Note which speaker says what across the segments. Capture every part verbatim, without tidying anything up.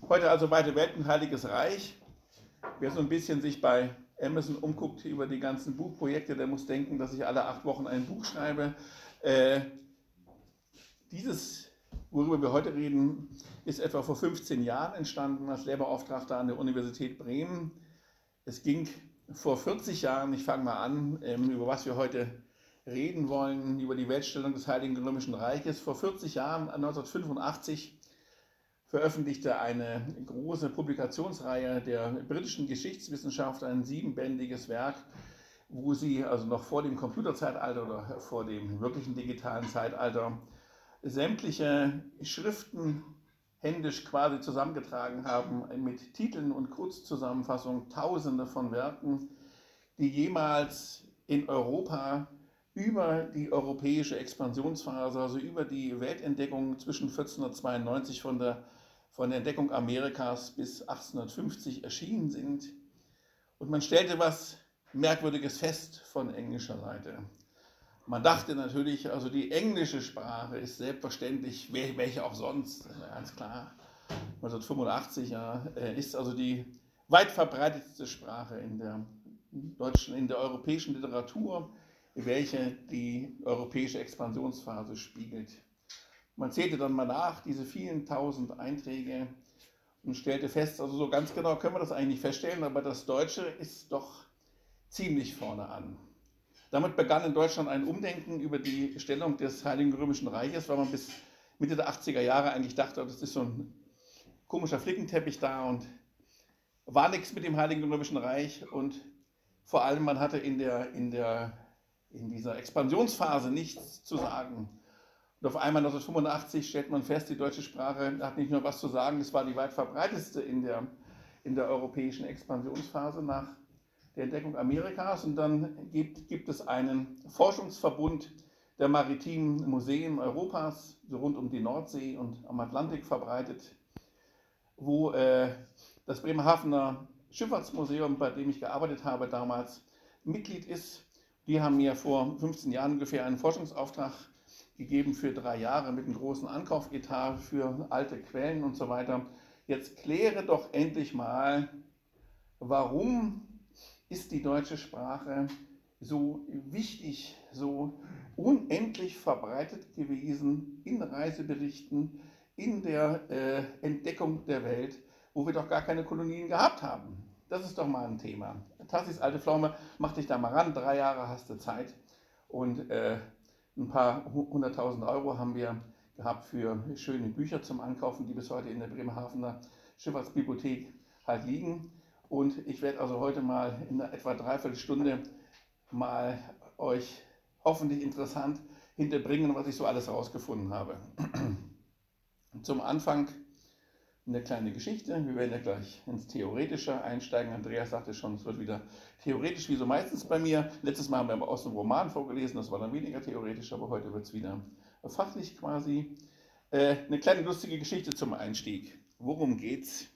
Speaker 1: Heute also weite Welt und Heiliges Reich. Wer so ein bisschen sich bei Amazon umguckt über die ganzen Buchprojekte, der muss denken, dass ich alle acht Wochen ein Buch schreibe. Äh, dieses, worüber wir heute reden, ist etwa vor fünfzehn Jahren entstanden als Lehrbeauftragter an der Universität Bremen. Es ging vor vierzig Jahren, ich fange mal an, ähm, über was wir heute reden wollen, über die Weltstellung des Heiligen Römischen Reiches. Vor vierzig Jahren, neunzehnhundertfünfundachtzig, veröffentlichte eine große Publikationsreihe der britischen Geschichtswissenschaftler ein siebenbändiges Werk, wo sie also noch vor dem Computerzeitalter oder vor dem wirklichen digitalen Zeitalter sämtliche Schriften händisch quasi zusammengetragen haben mit Titeln und Kurzzusammenfassungen, tausende von Werken, die jemals in Europa über die europäische Expansionsphase, also über die Weltentdeckung zwischen vierzehnhundertzweiundneunzig von der, von der Entdeckung Amerikas bis achtzehnhundertfünfzig erschienen sind. Und man stellte was Merkwürdiges fest von englischer Seite. Man dachte natürlich, also die englische Sprache ist selbstverständlich, welche auch sonst, ganz klar, neunzehnhundertfünfundachtzig ja, ist also die weit verbreitetste Sprache in der deutschen, in der europäischen Literatur, welche die europäische Expansionsphase spiegelt. Man zählte dann mal nach, diese vielen tausend Einträge, und stellte fest, also so ganz genau können wir das eigentlich nicht feststellen, aber das Deutsche ist doch ziemlich vorne an. Damit begann in Deutschland ein Umdenken über die Stellung des Heiligen Römischen Reiches, weil man bis Mitte der achtziger Jahre eigentlich dachte, das ist so ein komischer Flickenteppich da und war nichts mit dem Heiligen Römischen Reich, und vor allem man hatte in, der, in, der, in dieser Expansionsphase nichts zu sagen. Und auf einmal neunzehnhundertfünfundachtzig stellt man fest, die deutsche Sprache hat nicht nur was zu sagen, es war die weit verbreitetste in der, in der europäischen Expansionsphase nach der Entdeckung Amerikas. Und dann gibt, gibt es einen Forschungsverbund der maritimen Museen Europas, so rund um die Nordsee und am Atlantik verbreitet, wo äh, das Bremerhavener Schifffahrtsmuseum, bei dem ich gearbeitet habe damals, Mitglied ist. Die haben mir vor fünfzehn Jahren ungefähr einen Forschungsauftrag gegeben für drei Jahre mit einem großen Ankaufetat für alte Quellen und so weiter. Jetzt kläre doch endlich mal, warum ist die deutsche Sprache so wichtig, so unendlich verbreitet gewesen in Reiseberichten, in der äh, Entdeckung der Welt, wo wir doch gar keine Kolonien gehabt haben. Das ist doch mal ein Thema. Tassis alte Pflaume, mach dich da mal ran, drei Jahre hast du Zeit, und äh, ein paar hunderttausend Euro haben wir gehabt für schöne Bücher zum Ankaufen, die bis heute in der Bremerhavener Schifffahrtsbibliothek halt liegen. Und ich werde also heute mal in einer etwa dreiviertel Stunde mal euch hoffentlich interessant hinterbringen, was ich so alles rausgefunden habe. Zum Anfang eine kleine Geschichte. Wir werden ja gleich ins Theoretische einsteigen. Andreas sagte schon, es wird wieder theoretisch, wie so meistens bei mir. Letztes Mal haben wir aber aus dem Roman vorgelesen, das war dann weniger theoretisch, aber heute wird es wieder fachlich quasi. Äh, eine kleine lustige Geschichte zum Einstieg. Worum geht's?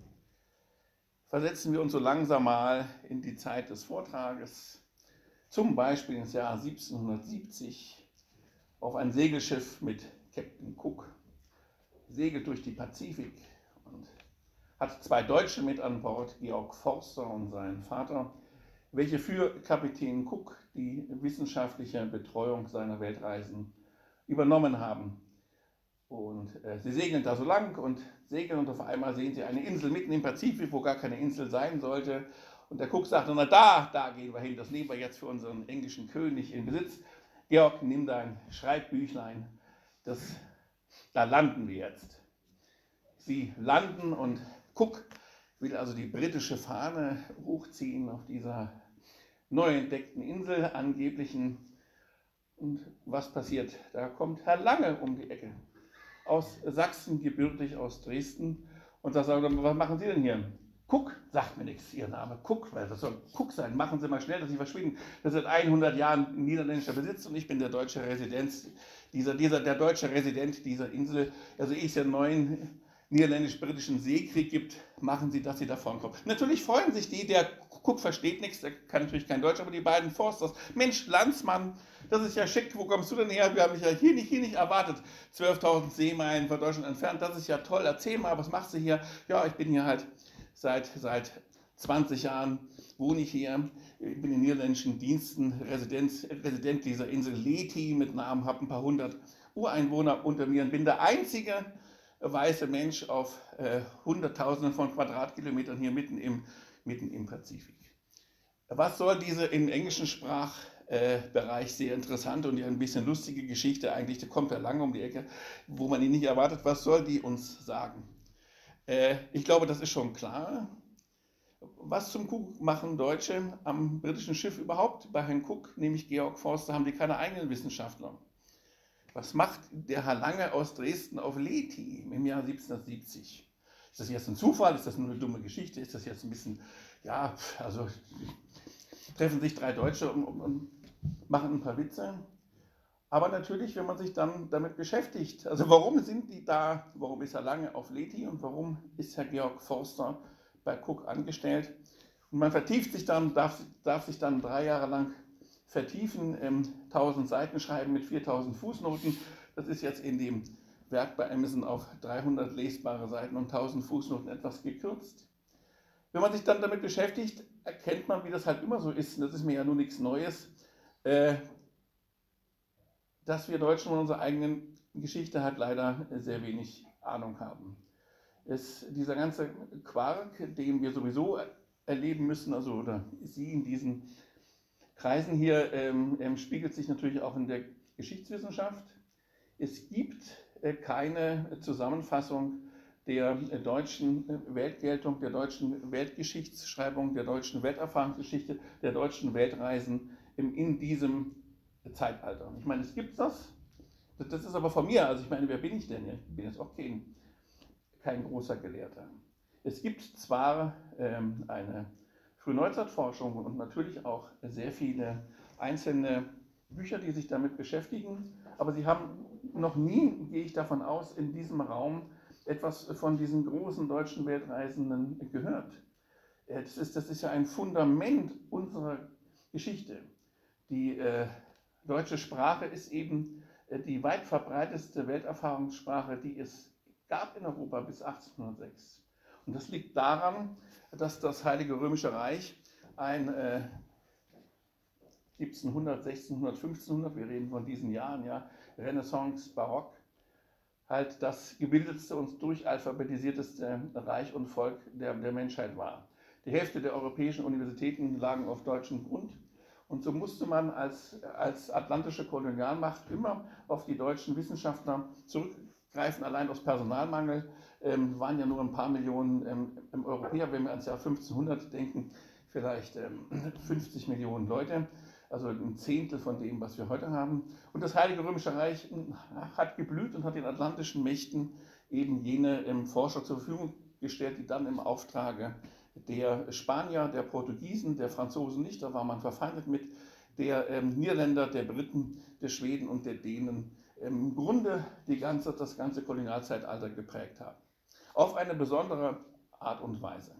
Speaker 1: Versetzen wir uns so langsam mal in die Zeit des Vortrages, zum Beispiel ins Jahr siebzehnhundertsiebzig, auf ein Segelschiff mit Captain Cook, segelt durch die Pazifik und hat zwei Deutsche mit an Bord, Georg Forster und sein Vater, welche für Kapitän Cook die wissenschaftliche Betreuung seiner Weltreisen übernommen haben. Und äh, sie segeln da so lang und segeln, und auf einmal sehen sie eine Insel mitten im Pazifik, wo gar keine Insel sein sollte. Und der Cook sagt, na da, da gehen wir hin, das nehmen wir jetzt für unseren englischen König in Besitz. Georg, nimm dein Schreibbüchlein, das, da landen wir jetzt. Sie landen und Cook will also die britische Fahne hochziehen auf dieser neu entdeckten Insel, angeblichen. Und was passiert? Da kommt Herr Lange um die Ecke, aus Sachsen, gebürtig aus Dresden, und da sagt er, was machen Sie denn hier? Cook, sagt mir nichts, Ihr Name, Cook, weil das soll Cook sein, machen Sie mal schnell, dass Sie verschwinden. Das ist seit hundert Jahren niederländischer Besitz und ich bin der deutsche Resident, dieser, dieser, der deutsche Resident dieser Insel. Also ehe es ja einen neuen niederländisch-britischen Seekrieg gibt, machen Sie, dass Sie davon kommen. Natürlich freuen sich die, der Cook versteht nichts, der kann natürlich kein Deutsch, aber die beiden Forsters, Mensch, Landsmann, das ist ja schick, wo kommst du denn her? Wir haben dich ja hier nicht, hier nicht erwartet. zwölftausend Seemeilen von Deutschland entfernt, das ist ja toll, erzähl mal, was machst du hier? Ja, ich bin hier halt seit, seit zwanzig Jahren, wohne ich hier, ich bin in niederländischen Diensten, Resident, Resident dieser Insel Leti mit Namen, habe ein paar hundert Ureinwohner unter mir und bin der einzige weiße Mensch auf äh, Hunderttausenden von Quadratkilometern hier mitten im, mitten im Pazifik. Was soll diese im englischen Sprachbereich äh, sehr interessante und ja ein bisschen lustige Geschichte eigentlich, die kommt ja lange um die Ecke, wo man ihn nicht erwartet, was soll die uns sagen? Äh, ich glaube, das ist schon klar. Was zum Kuckuck machen Deutsche am britischen Schiff überhaupt? Bei Herrn Cook, nämlich Georg Forster, haben die keine eigenen Wissenschaftler. Was macht der Herr Lange aus Dresden auf Leti im Jahr siebzehnhundertsiebzig? Ist das jetzt ein Zufall? Ist das nur eine dumme Geschichte? Ist das jetzt ein bisschen, ja, also treffen sich drei Deutsche und, und, und machen ein paar Witze? Aber natürlich, wenn man sich dann damit beschäftigt, also warum sind die da, warum ist Herr Lange auf Leti und warum ist Herr Georg Forster bei Cook angestellt? Und man vertieft sich dann, darf, darf sich dann drei Jahre lang vertiefen, ähm, tausend Seiten schreiben mit viertausend Fußnoten. Das ist jetzt in dem Werk bei Amazon auf dreihundert lesbare Seiten und tausend Fußnoten etwas gekürzt. Wenn man sich dann damit beschäftigt, erkennt man, wie das halt immer so ist, und das ist mir ja nur nichts Neues, äh, dass wir Deutschen von unserer eigenen Geschichte halt leider sehr wenig Ahnung haben. Es, dieser ganze Quark, den wir sowieso erleben müssen, also oder Sie in diesen Kreisen hier, ähm, ähm, spiegelt sich natürlich auch in der Geschichtswissenschaft. Es gibt äh, keine Zusammenfassung der äh, deutschen äh, Weltgeltung, der deutschen Weltgeschichtsschreibung, der deutschen Welterfahrungsgeschichte, der deutschen Weltreisen in, in diesem Zeitalter. Ich meine, es gibt das, das ist aber von mir, also ich meine, wer bin ich denn? Ich bin jetzt auch kein, kein großer Gelehrter. Es gibt zwar ähm, eine Frühneuzeitforschung und natürlich auch sehr viele einzelne Bücher, die sich damit beschäftigen, aber sie haben noch nie, gehe ich davon aus, in diesem Raum etwas von diesen großen deutschen Weltreisenden gehört. Das ist, das ist ja ein Fundament unserer Geschichte. Die äh, deutsche Sprache ist eben äh, die weit verbreitetste Welterfahrungssprache, die es gab in Europa bis achtzehnhundertsechs. Und das liegt daran, dass das Heilige Römische Reich ein äh, siebzehnhundert, sechzehnhundert, fünfzehnhundert, wir reden von diesen Jahren, ja, Renaissance, Barock, halt das gebildetste und durchalphabetisierteste Reich und Volk der, der Menschheit war. Die Hälfte der europäischen Universitäten lagen auf deutschem Grund und so musste man als, als atlantische Kolonialmacht immer auf die deutschen Wissenschaftler zurückgreifen, allein aus Personalmangel. Ähm, waren ja nur ein paar Millionen ähm, Europäer, wenn wir ans Jahr fünfzehnhundert denken, vielleicht ähm, fünfzig Millionen Leute, also ein Zehntel von dem, was wir heute haben. Und das Heilige Römische Reich hat geblüht und hat den atlantischen Mächten eben jene ähm, Forscher zur Verfügung gestellt, die dann im Auftrage der Spanier, der Portugiesen, der Franzosen nicht, da war man verfeindet mit, der ähm, Niederländer, der Briten, der Schweden und der Dänen im Grunde die ganze, das ganze Kolonialzeitalter geprägt haben. Auf eine besondere Art und Weise.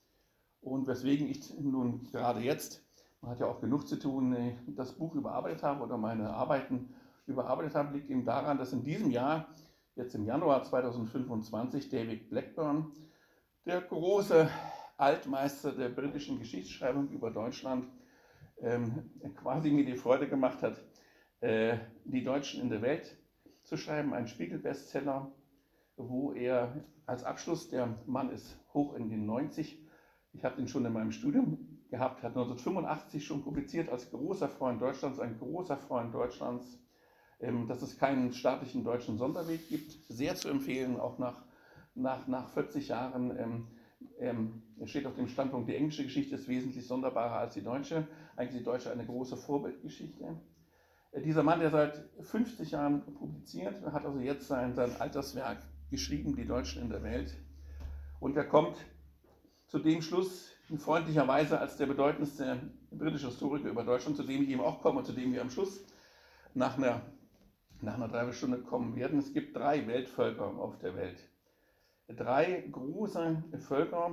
Speaker 1: Und weswegen ich nun gerade jetzt, man hat ja auch genug zu tun, das Buch überarbeitet habe oder meine Arbeiten überarbeitet habe, liegt eben daran, dass in diesem Jahr, jetzt im Januar zweitausendfünfundzwanzig, David Blackburn, der große Altmeister der britischen Geschichtsschreibung über Deutschland, ähm, quasi mir die Freude gemacht hat, äh, die Deutschen in der Welt zu schreiben, ein Spiegel-Bestseller, wo er als Abschluss, der Mann ist hoch in den neunzig, ich habe ihn schon in meinem Studium gehabt, hat neunzehnhundertfünfundachtzig schon publiziert als großer Freund Deutschlands, ein großer Freund Deutschlands, ähm, dass es keinen staatlichen deutschen Sonderweg gibt, sehr zu empfehlen, auch nach, nach, nach vierzig Jahren. Ähm, ähm, er steht auf dem Standpunkt, die englische Geschichte ist wesentlich sonderbarer als die deutsche, eigentlich die deutsche eine große Vorbildgeschichte. Äh, dieser Mann, der seit fünfzig Jahren publiziert, hat also jetzt sein, sein Alterswerk geschrieben, die Deutschen in der Welt, und er kommt zu dem Schluss, freundlicherweise als der bedeutendste britische Historiker über Deutschland, zu dem ich eben auch komme und zu dem wir am Schluss nach einer, nach einer Dreiviertelstunde kommen werden. Es gibt drei Weltvölker auf der Welt. Drei große Völker,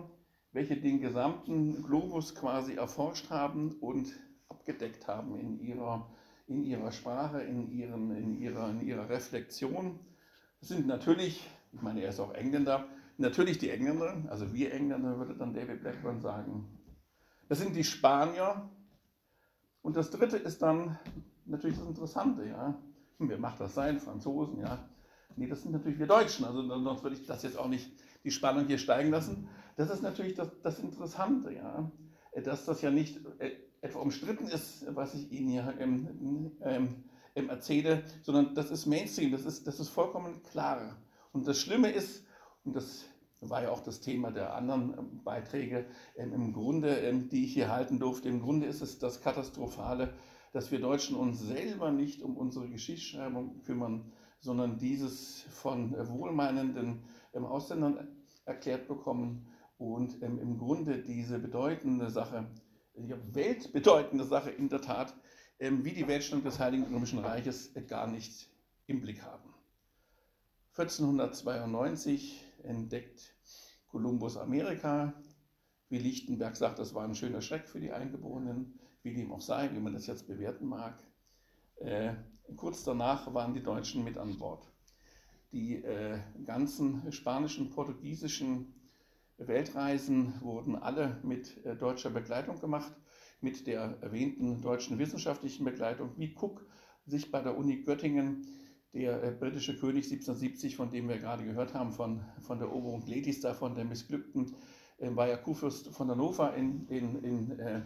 Speaker 1: welche den gesamten Globus quasi erforscht haben und abgedeckt haben in ihrer, in ihrer Sprache, in, ihren, in, ihrer, in ihrer Reflexion. Das sind natürlich, ich meine, er ist auch Engländer, natürlich die Engländer, also wir Engländer, würde dann David Blackburn sagen. Das sind die Spanier. Und das dritte ist dann natürlich das Interessante, ja. Wer macht das sein? Franzosen, ja. Nee, das sind natürlich wir Deutschen, also sonst würde ich das jetzt auch nicht die Spannung hier steigen lassen. Das ist natürlich das, das Interessante, ja. Dass das ja nicht äh, etwa umstritten ist, was ich Ihnen hier ähm, ähm, ähm, erzähle, sondern das ist Mainstream, das ist, das ist vollkommen klar. Und das Schlimme ist, und das war ja auch das Thema der anderen Beiträge, ähm, im Grunde, ähm, die ich hier halten durfte, im Grunde ist es das Katastrophale, dass wir Deutschen uns selber nicht um unsere Geschichtsschreibung kümmern, sondern dieses von wohlmeinenden ähm, Ausländern erklärt bekommen und ähm, im Grunde diese bedeutende Sache, die weltbedeutende Sache in der Tat, ähm, wie die Weltstellung des Heiligen Römischen Reiches äh, gar nicht im Blick haben. vierzehnhundertzweiundneunzig entdeckt Kolumbus Amerika. Wie Lichtenberg sagt, das war ein schöner Schreck für die Eingeborenen, wie dem auch sei, wie man das jetzt bewerten mag. Äh, kurz danach waren die Deutschen mit an Bord. Die äh, ganzen spanischen, portugiesischen Weltreisen wurden alle mit äh, deutscher Begleitung gemacht, mit der erwähnten deutschen wissenschaftlichen Begleitung, wie Cook sich bei der Uni Göttingen, der äh, britische König siebzehnhundertsiebzig, von dem wir gerade gehört haben, von, von der Eroberung Letis, da von der missglückten, äh, war ja Kurfürst von Hannover in, in, in, äh,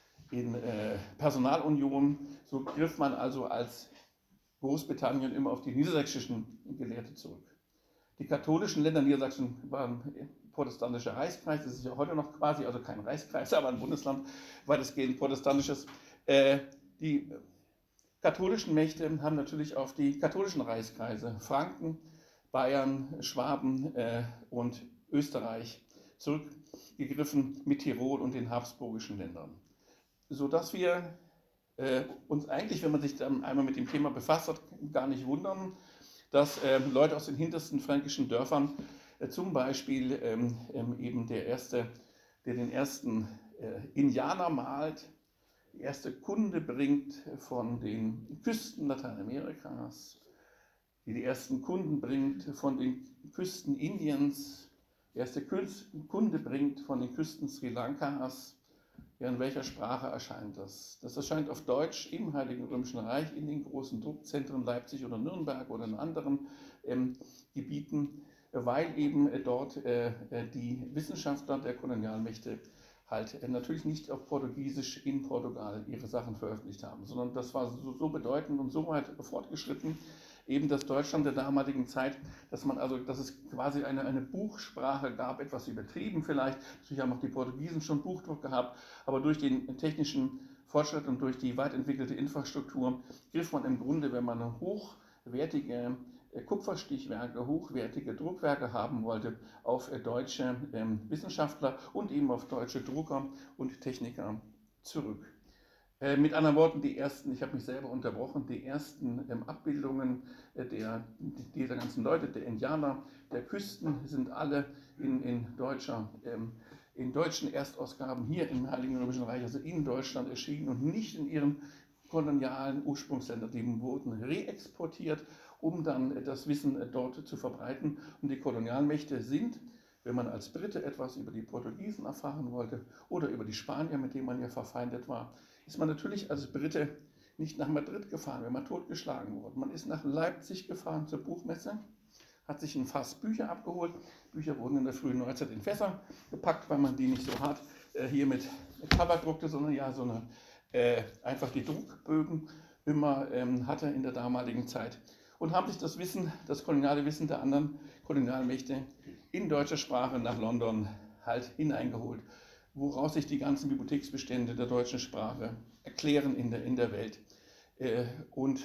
Speaker 1: in äh, Personalunion. So griff man also als Großbritannien immer auf die niedersächsischen Gelehrte zurück. Die katholischen Länder, Niedersachsen waren protestantischer Reichskreis, das ist ja heute noch quasi, also kein Reichskreis, aber ein Bundesland, weitestgehend protestantisches. Äh, die katholischen Mächte haben natürlich auf die katholischen Reichskreise, Franken, Bayern, Schwaben äh, und Österreich zurückgegriffen mit Tirol und den habsburgischen Ländern. Sodass wir äh, uns eigentlich, wenn man sich dann einmal mit dem Thema befasst hat, gar nicht wundern, dass äh, Leute aus den hintersten fränkischen Dörfern, äh, zum Beispiel ähm, ähm, eben der Erste, der den ersten äh, Indianer malt, die erste Kunde bringt von den Küsten Lateinamerikas, die die ersten Kunden bringt von den Küsten Indiens, die erste Kunde bringt von den Küsten Sri Lankas. Ja, in welcher Sprache erscheint das? Das erscheint auf Deutsch im Heiligen Römischen Reich, in den großen Druckzentren Leipzig oder Nürnberg oder in anderen ähm, Gebieten, weil eben äh, dort äh, die Wissenschaftler der Kolonialmächte halt äh, natürlich nicht auf Portugiesisch in Portugal ihre Sachen veröffentlicht haben, sondern das war so, so bedeutend und so weit fortgeschritten, eben das Deutschland der damaligen Zeit, dass man also, dass es quasi eine, eine Buchsprache gab, etwas übertrieben vielleicht. Natürlich haben auch die Portugiesen schon Buchdruck gehabt, aber durch den technischen Fortschritt und durch die weit entwickelte Infrastruktur griff man im Grunde, wenn man hochwertige Kupferstichwerke, hochwertige Druckwerke haben wollte, auf deutsche ähm, Wissenschaftler und eben auf deutsche Drucker und Techniker zurück. Äh, mit anderen Worten, die ersten, ich habe mich selber unterbrochen, die ersten ähm, Abbildungen äh, der, dieser ganzen Leute, der Indianer, der Küsten, sind alle in, in, deutscher, ähm, in deutschen Erstausgaben hier im Heiligen Römischen Reich, also in Deutschland erschienen und nicht in ihren kolonialen Ursprungsländern. Die wurden reexportiert, um dann das Wissen dort zu verbreiten. Und die Kolonialmächte sind, wenn man als Brite etwas über die Portugiesen erfahren wollte oder über die Spanier, mit denen man ja verfeindet war, ist man natürlich als Brite nicht nach Madrid gefahren, wenn man totgeschlagen wurde. Man ist nach Leipzig gefahren zur Buchmesse, hat sich ein Fass Bücher abgeholt. Bücher wurden in der frühen Neuzeit in Fässer gepackt, weil man die nicht so hart äh, hier mit Cover druckte, sondern ja so eine, äh, einfach die Druckbögen immer ähm, hatte in der damaligen Zeit. Und haben sich das Wissen, das koloniale Wissen der anderen Kolonialmächte in deutscher Sprache nach London halt hineingeholt, woraus sich die ganzen Bibliotheksbestände der deutschen Sprache erklären in der, in der Welt. Äh, und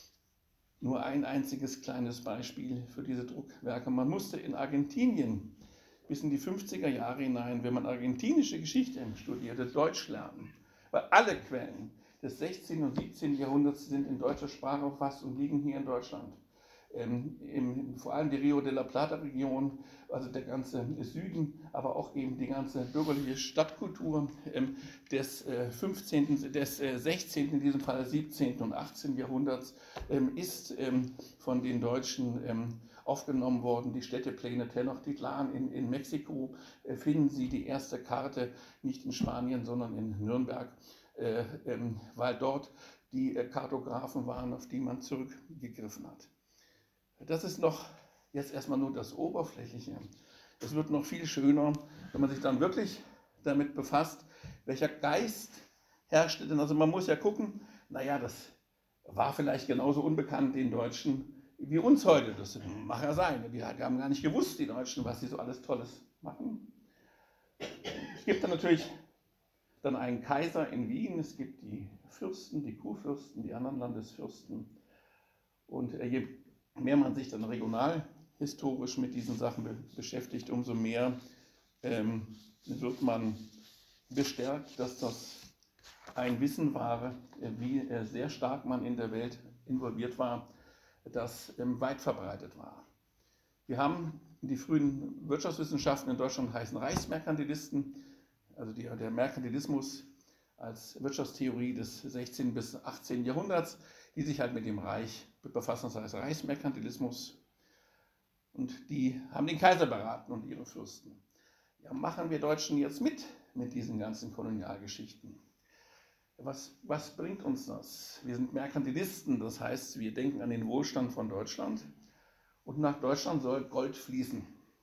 Speaker 1: nur ein einziges kleines Beispiel für diese Druckwerke. Man musste in Argentinien bis in die fünfziger Jahre hinein, wenn man argentinische Geschichte studierte, Deutsch lernen, weil alle Quellen des sechzehnten und siebzehnten Jahrhunderts sind in deutscher Sprache verfasst und liegen hier in Deutschland. ähm, im, vor allem die Rio de la Plata-Region, also der ganze Süden, aber auch eben die ganze bürgerliche Stadtkultur ähm, des äh, fünfzehnten., des äh, sechzehnten., in diesem Fall siebzehnten und achtzehnten. Jahrhunderts ähm, ist ähm, von den Deutschen ähm, aufgenommen worden. Die Städtepläne Tenochtitlan in, in Mexiko äh, finden Sie die erste Karte nicht in Spanien, sondern in Nürnberg, äh, ähm, weil dort die äh, Kartografen waren, auf die man zurückgegriffen hat. Das ist noch jetzt erstmal nur das Oberflächliche. Es wird noch viel schöner, wenn man sich dann wirklich damit befasst, welcher Geist herrschte denn. Also man muss ja gucken, naja, das war vielleicht genauso unbekannt den Deutschen wie uns heute. Das mag ja sein. Wir haben gar nicht gewusst, die Deutschen, was sie so alles Tolles machen. Es gibt dann natürlich dann einen Kaiser in Wien, es gibt die Fürsten, die Kurfürsten, die anderen Landesfürsten. Und je mehr man sich dann regionalhistorisch mit diesen Sachen be beschäftigt, umso mehr ähm, wird man bestärkt, dass das ein Wissen war, wie äh, sehr stark man in der Welt involviert war, das ähm, weit verbreitet war. Wir haben die frühen Wirtschaftswissenschaften in Deutschland heißen Reichsmerkantilisten, also die, der Merkantilismus als Wirtschaftstheorie des sechzehnten bis achtzehnten. Jahrhunderts, die sich halt mit dem Reich befassen, das heißt Reichsmerkantilismus. Und die haben den Kaiser beraten und ihre Fürsten. Ja, machen wir Deutschen jetzt mit, mit diesen ganzen Kolonialgeschichten? Was, was bringt uns das? Wir sind Merkantilisten, das heißt, wir denken an den Wohlstand von Deutschland und nach Deutschland soll Gold fließen.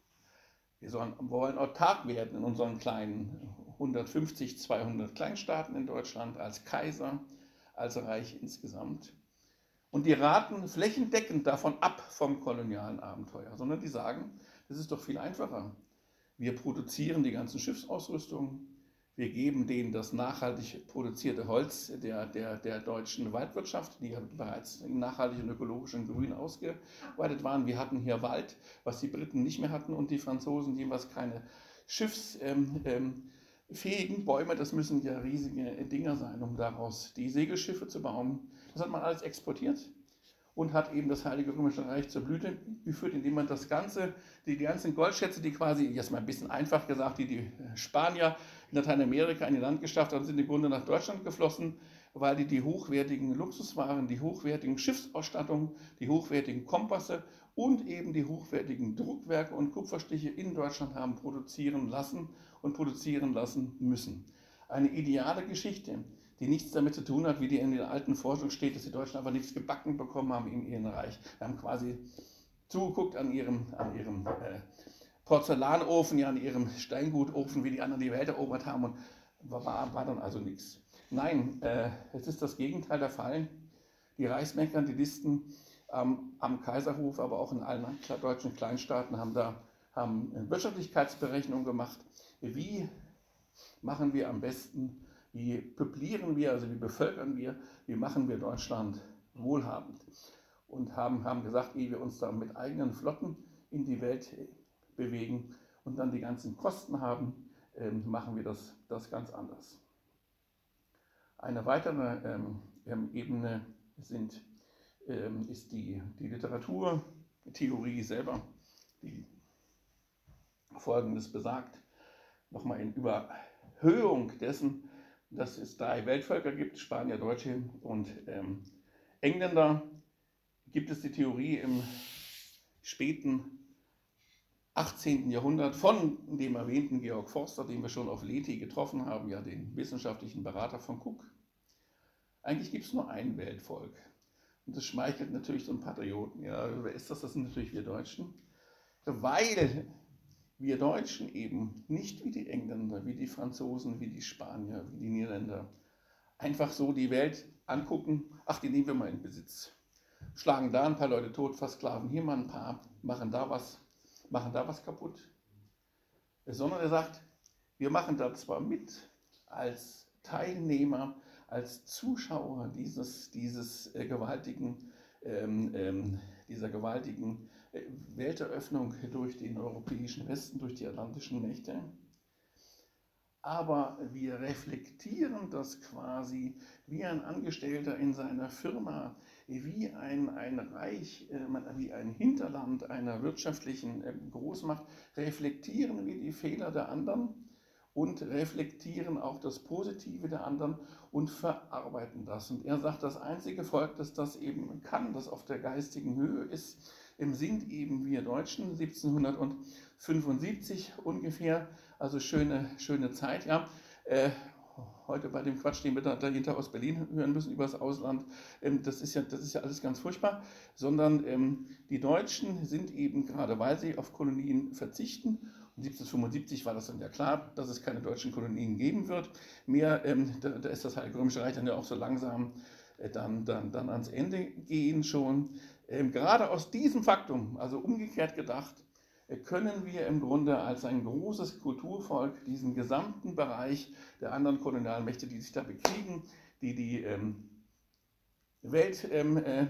Speaker 1: Wir sollen, wollen autark werden in unseren kleinen hundertfünfzig, zweihundert Kleinstaaten in Deutschland, als Kaiser, als Reich insgesamt. Und die raten flächendeckend davon ab vom kolonialen Abenteuer, sondern die sagen, das ist doch viel einfacher. Wir produzieren die ganzen Schiffsausrüstungen, wir geben denen das nachhaltig produzierte Holz der, der, der deutschen Waldwirtschaft, die bereits nachhaltig und ökologisch und grün ausgeweitet waren. Wir hatten hier Wald, was die Briten nicht mehr hatten und die Franzosen, jeweils keine schiffsfähigen ähm, ähm, Bäume. Das müssen ja riesige Dinger sein, um daraus die Segelschiffe zu bauen. Das hat man alles exportiert und hat eben das Heilige Römische Reich zur Blüte geführt, indem man das Ganze, die, die ganzen Goldschätze, die quasi, jetzt mal ein bisschen einfach gesagt, die die Spanier in Lateinamerika in die Land geschafft haben, sind im Grunde nach Deutschland geflossen, weil die die hochwertigen Luxuswaren, die hochwertigen Schiffsausstattungen, die hochwertigen Kompasse und eben die hochwertigen Druckwerke und Kupferstiche in Deutschland haben produzieren lassen und produzieren lassen müssen. Eine ideale Geschichte, die nichts damit zu tun hat, wie die in der alten Forschung steht, dass die Deutschen einfach nichts gebacken bekommen haben in ihrem Reich. Wir haben quasi zugeguckt an ihrem, an ihrem äh, Porzellanofen, ja, an ihrem Steingutofen, wie die anderen die Welt erobert haben und war, war dann also nichts. Nein, äh, es ist das Gegenteil der Fall. Die Reichsmerkantilisten ähm, am Kaiserhof, aber auch in allen deutschen Kleinstaaten haben da haben Wirtschaftlichkeitsberechnungen gemacht. Wie machen wir am besten, wie peuplieren wir, also wie bevölkern wir, wie machen wir Deutschland wohlhabend? Und haben, haben gesagt, ehe wir uns da mit eigenen Flotten in die Welt bewegen und dann die ganzen Kosten haben, ähm, machen wir das, das ganz anders. Eine weitere ähm, Ebene sind, ähm, ist die, die Literaturtheorie selber, die Folgendes besagt, nochmal in Überhöhung dessen, dass es drei Weltvölker gibt, Spanier, Deutsche und ähm, Engländer, gibt es die Theorie im späten achtzehnten. Jahrhundert von dem erwähnten Georg Forster, den wir schon auf Leti getroffen haben, ja den wissenschaftlichen Berater von Cook. Eigentlich gibt es nur ein Weltvolk. Und das schmeichelt natürlich so einen Patrioten. Ja, wer ist das? Das sind natürlich wir Deutschen. Weil wir Deutschen eben nicht wie die Engländer, wie die Franzosen, wie die Spanier, wie die Niederländer einfach so die Welt angucken, ach, die nehmen wir mal in Besitz. Schlagen da ein paar Leute tot, versklaven hier mal ein paar, machen da was, machen da was kaputt. Sondern er sagt, wir machen da zwar mit als Teilnehmer, als Zuschauer dieses, dieses äh, gewaltigen, ähm, ähm, dieser gewaltigen äh, Welteröffnung durch den europäischen Westen, durch die atlantischen Mächte. Aber wir reflektieren das quasi wie ein Angestellter in seiner Firma, wie ein, ein Reich, wie ein Hinterland einer wirtschaftlichen Großmacht, reflektieren wir die Fehler der anderen und reflektieren auch das Positive der anderen und verarbeiten das. Und er sagt, das einzige Volk, das das eben kann, das auf der geistigen Höhe ist, sind eben wir Deutschen, siebzehnhundertfünfundsiebzig ungefähr, also schöne, schöne Zeit, ja. Äh, heute bei dem Quatsch, den wir da dahinter aus Berlin hören müssen über das Ausland, ähm, das ist ja, das ist ja alles ganz furchtbar, sondern ähm, die Deutschen sind eben, gerade weil sie auf Kolonien verzichten, und siebzehnhundertfünfundsiebzig war das dann ja klar, dass es keine deutschen Kolonien geben wird, mehr, ähm, da, da ist das Heilige Römische Reich dann ja auch so langsam äh, dann, dann, dann ans Ende gehen schon. Ähm, gerade aus diesem Faktum, also umgekehrt gedacht, äh, können wir im Grunde als ein großes Kulturvolk diesen gesamten Bereich der anderen Kolonialmächte, die sich da bekriegen, die die ähm, Welt ähm, äh,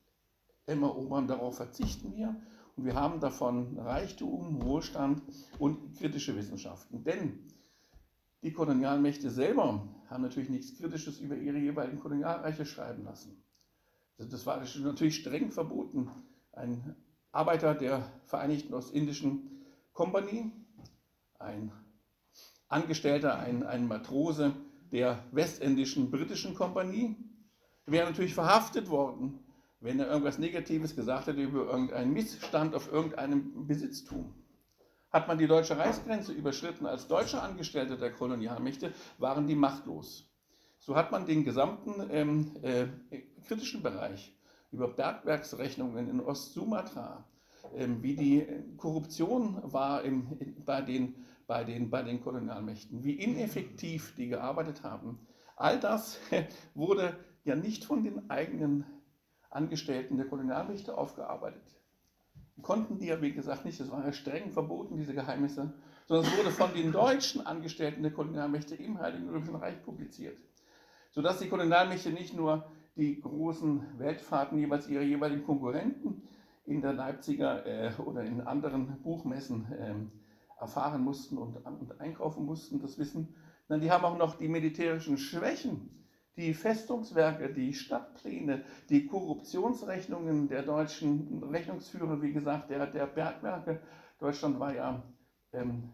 Speaker 1: erobern, darauf verzichten wir. Und wir haben davon Reichtum, Wohlstand und kritische Wissenschaften. Denn die Kolonialmächte selber haben natürlich nichts Kritisches über ihre jeweiligen Kolonialreiche schreiben lassen. Das war natürlich streng verboten. Ein Arbeiter der Vereinigten Ostindischen Kompanie, ein Angestellter, ein, ein Matrose der Westindischen Britischen Kompanie, wäre natürlich verhaftet worden, wenn er irgendwas Negatives gesagt hätte über irgendeinen Missstand auf irgendeinem Besitztum. Hat man die deutsche Reichsgrenze überschritten als deutsche Angestellte der Kolonialmächte, waren die machtlos. So hat man den gesamten ähm, äh, kritischen Bereich über Bergwerksrechnungen in Ostsumatra, ähm, wie die Korruption war im, in, bei, den, bei, den, bei den Kolonialmächten, wie ineffektiv die gearbeitet haben. All das wurde ja nicht von den eigenen Angestellten der Kolonialmächte aufgearbeitet. Konnten die ja, wie gesagt, nicht, das war ja streng verboten, diese Geheimnisse, sondern es wurde von den deutschen Angestellten der Kolonialmächte im Heiligen Römischen Reich publiziert. Sodass die Kolonialmächte nicht nur die großen Weltfahrten jeweils ihrer jeweiligen Konkurrenten in der Leipziger äh, oder in anderen Buchmessen äh, erfahren mussten und, und einkaufen mussten, das Wissen, sondern die haben auch noch die militärischen Schwächen, die Festungswerke, die Stadtpläne, die Korruptionsrechnungen der deutschen Rechnungsführer, wie gesagt, der, der Bergwerke. Deutschland war ja ähm,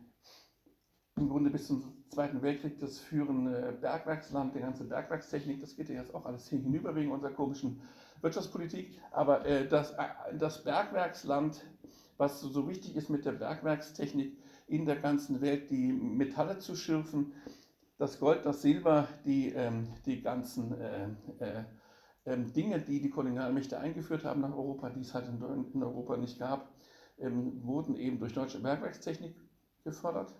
Speaker 1: im Grunde bis zum Zweiten Weltkrieg das führende Bergwerksland, die ganze Bergwerkstechnik, das geht ja jetzt auch alles hier hinüber wegen unserer komischen Wirtschaftspolitik, aber äh, das, äh, das Bergwerksland, was so, so wichtig ist mit der Bergwerkstechnik in der ganzen Welt, die Metalle zu schürfen, das Gold, das Silber, die, ähm, die ganzen äh, äh, äh, Dinge, die die Kolonialmächte eingeführt haben nach Europa, die es halt in, in Europa nicht gab, ähm, wurden eben durch deutsche Bergwerkstechnik gefördert.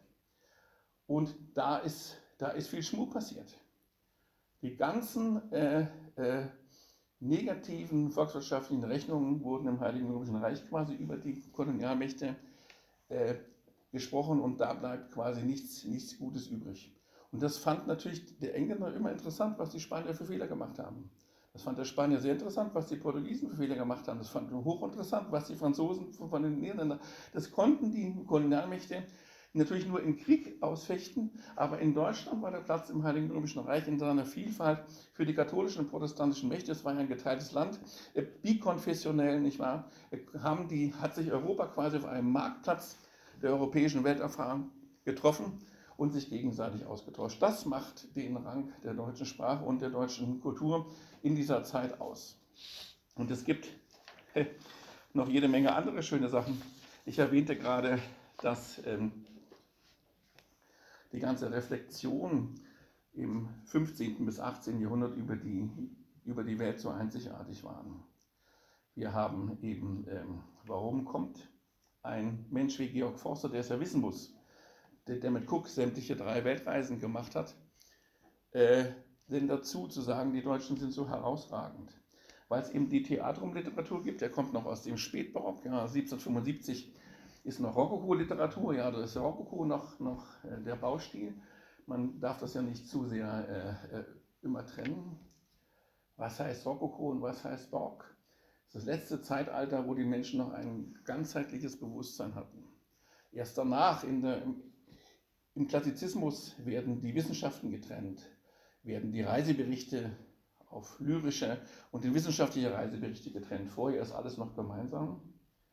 Speaker 1: Und da ist, da ist viel Schmuh passiert. Die ganzen äh, äh, negativen volkswirtschaftlichen Rechnungen wurden im Heiligen Römischen Reich quasi über die Kolonialmächte äh, gesprochen und da bleibt quasi nichts, nichts Gutes übrig. Und das fand natürlich der Engländer immer interessant, was die Spanier für Fehler gemacht haben. Das fand der Spanier sehr interessant, was die Portugiesen für Fehler gemacht haben. Das fand er hochinteressant, was die Franzosen von den Niederländern. Das konnten die Kolonialmächte natürlich nur im Krieg ausfechten, aber in Deutschland war der Platz im Heiligen Römischen Reich in seiner Vielfalt für die katholischen und protestantischen Mächte, es war ja ein geteiltes Land, bikonfessionell, nicht wahr, haben die, hat sich Europa quasi auf einem Marktplatz der europäischen Welterfahrung getroffen und sich gegenseitig ausgetauscht. Das macht den Rang der deutschen Sprache und der deutschen Kultur in dieser Zeit aus. Und es gibt noch jede Menge andere schöne Sachen. Ich erwähnte gerade, dass ähm, die ganze Reflexion im fünfzehnten bis achtzehnten Jahrhundert über die, über die Welt so einzigartig waren. Wir haben eben, ähm, warum kommt ein Mensch wie Georg Forster, der es ja wissen muss, der, der mit Cook sämtliche drei Weltreisen gemacht hat, äh, denn dazu zu sagen, die Deutschen sind so herausragend. Weil es eben die Theatrumliteratur gibt, der kommt noch aus dem Spätbarock, ja, siebzehnhundertfünfundsiebzig ist noch Rokoko-Literatur, ja, da ist Rokoko noch, noch äh, der Baustil. Man darf das ja nicht zu sehr äh, immer trennen. Was heißt Rokoko und was heißt Barock? Das ist das letzte Zeitalter, wo die Menschen noch ein ganzheitliches Bewusstsein hatten. Erst danach, in der, im, im Klassizismus, werden die Wissenschaften getrennt, werden die Reiseberichte auf lyrische und in wissenschaftliche Reiseberichte getrennt. Vorher ist alles noch gemeinsam.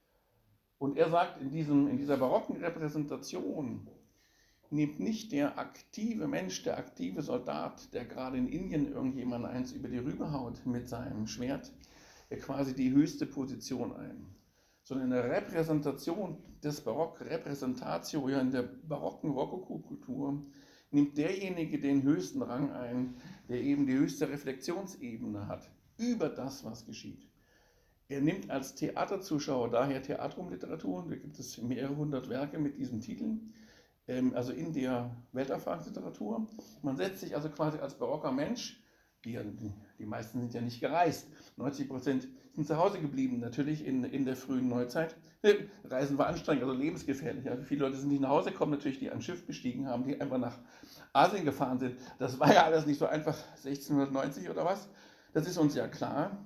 Speaker 1: Und er sagt, in, diesem, in dieser barocken Repräsentation nimmt nicht der aktive Mensch, der aktive Soldat, der gerade in Indien irgendjemand eins über die Rübe haut mit seinem Schwert, quasi die höchste Position ein, sondern in der Repräsentation des Barock, Repräsentatio ja in der barocken Rokoko-Kultur, nimmt derjenige den höchsten Rang ein, der eben die höchste Reflexionsebene hat über das, was geschieht. Er nimmt als Theaterzuschauer daher Theatrumliteratur, da gibt es mehrere hundert Werke mit diesen Titeln, also in der Welterfahrungsliteratur. Man setzt sich also quasi als barocker Mensch, die, die meisten sind ja nicht gereist, neunzig Prozent sind zu Hause geblieben, natürlich in, in der frühen Neuzeit. Reisen war anstrengend, also lebensgefährlich. Also viele Leute sind nicht nach Hause gekommen, natürlich, die ein Schiff bestiegen haben, die einfach nach Asien gefahren sind. Das war ja alles nicht so einfach, sechzehnhundertneunzig oder was, das ist uns ja klar.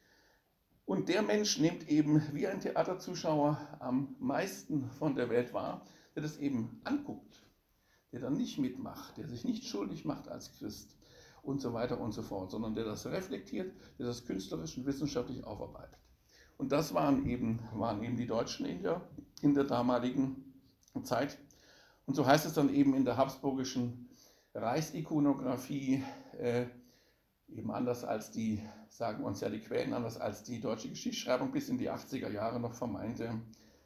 Speaker 1: Und der Mensch nimmt eben wie ein Theaterzuschauer am meisten von der Welt wahr, der das eben anguckt, der dann nicht mitmacht, der sich nicht schuldig macht als Christ und so weiter und so fort, sondern der das reflektiert, der das künstlerisch und wissenschaftlich aufarbeitet. Und das waren eben, waren eben die Deutschen in der, in der damaligen Zeit. Und so heißt es dann eben in der habsburgischen Reichsikonographie, äh, eben anders als die, sagen uns ja die Quellen, anders als die deutsche Geschichtsschreibung bis in die achtziger Jahre noch vermeinte,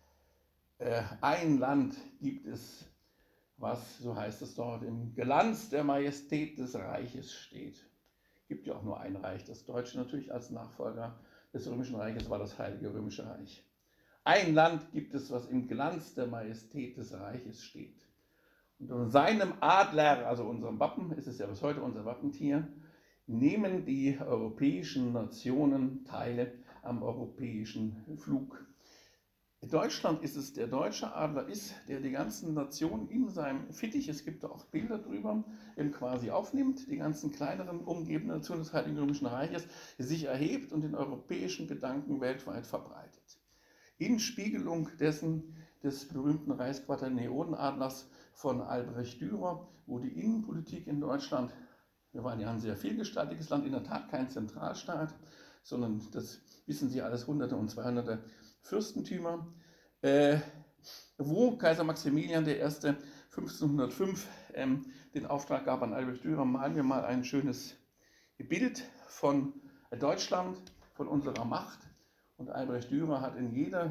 Speaker 1: äh, ein Land gibt es, was, so heißt es dort, im Glanz der Majestät des Reiches steht. Es gibt ja auch nur ein Reich, das Deutsche natürlich als Nachfolger des Römischen Reiches war das Heilige Römische Reich. Ein Land gibt es, was im Glanz der Majestät des Reiches steht. Und unter seinem Adler, also unserem Wappen, ist es ja bis heute unser Wappentier, nehmen die europäischen Nationen teil am europäischen Flug. In Deutschland ist es der deutsche Adler, ist, der die ganzen Nationen in seinem Fittich, es gibt da auch Bilder drüber, eben quasi aufnimmt, die ganzen kleineren umgebenden Nationen des Heiligen Römischen Reiches, sich erhebt und den europäischen Gedanken weltweit verbreitet. In Spiegelung dessen des berühmten Reichsquaterneonenadlers von Albrecht Dürer, wo die Innenpolitik in Deutschland, wir waren ja ein sehr vielgestaltiges Land, in der Tat kein Zentralstaat, sondern das wissen Sie alles, Hunderte und Zweihunderte Fürstentümer, äh, wo Kaiser Maximilian der Erste fünfzehnhundertfünf ähm, den Auftrag gab an Albrecht Dürer, malen wir mal ein schönes Bild von Deutschland, von unserer Macht. Und Albrecht Dürer hat in jeder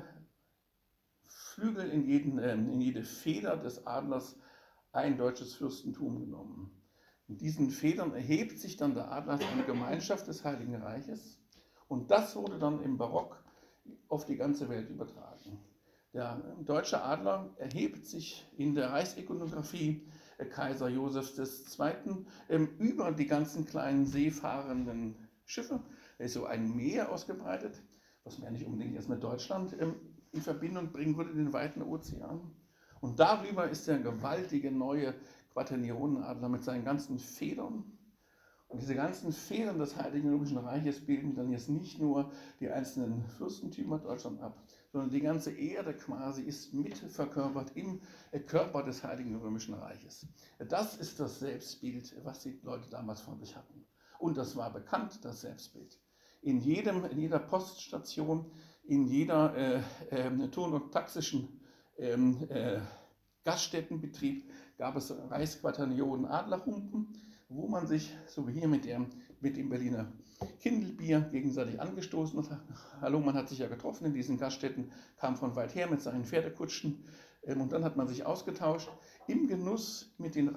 Speaker 1: Flügel, in, jeden, ähm, in jede Feder des Adlers ein deutsches Fürstentum genommen. In diesen Federn erhebt sich dann der Adler als eine Gemeinschaft des Heiligen Reiches. Und das wurde dann im Barock auf die ganze Welt übertragen. Der deutsche Adler erhebt sich in der Reichsikonographie Kaiser Joseph der Zweite über die ganzen kleinen seefahrenden Schiffe. Er ist so ein Meer ausgebreitet, was man ja nicht unbedingt erst mit Deutschland in Verbindung bringen würde, den weiten Ozean. Und darüber ist der gewaltige neue Quaterneonenadler mit seinen ganzen Federn. Und diese ganzen Federn des Heiligen Römischen Reiches bilden dann jetzt nicht nur die einzelnen Fürstentümer Deutschland ab, sondern die ganze Erde quasi ist mit verkörpert im Körper des Heiligen Römischen Reiches. Das ist das Selbstbild, was die Leute damals von sich hatten. Und das war bekannt, das Selbstbild. In, jedem, in jeder Poststation, in jeder äh, äh, ton- und taxischen ähm, äh, Gaststättenbetrieb gab es Reichsquaterneonen-Adlerhumpen, wo man sich, so wie hier mit dem, mit dem Berliner Kindelbier, gegenseitig angestoßen hat. Hallo, man hat sich ja getroffen in diesen Gaststätten, kam von weit her mit seinen Pferdekutschen ähm, und dann hat man sich ausgetauscht im Genuss mit den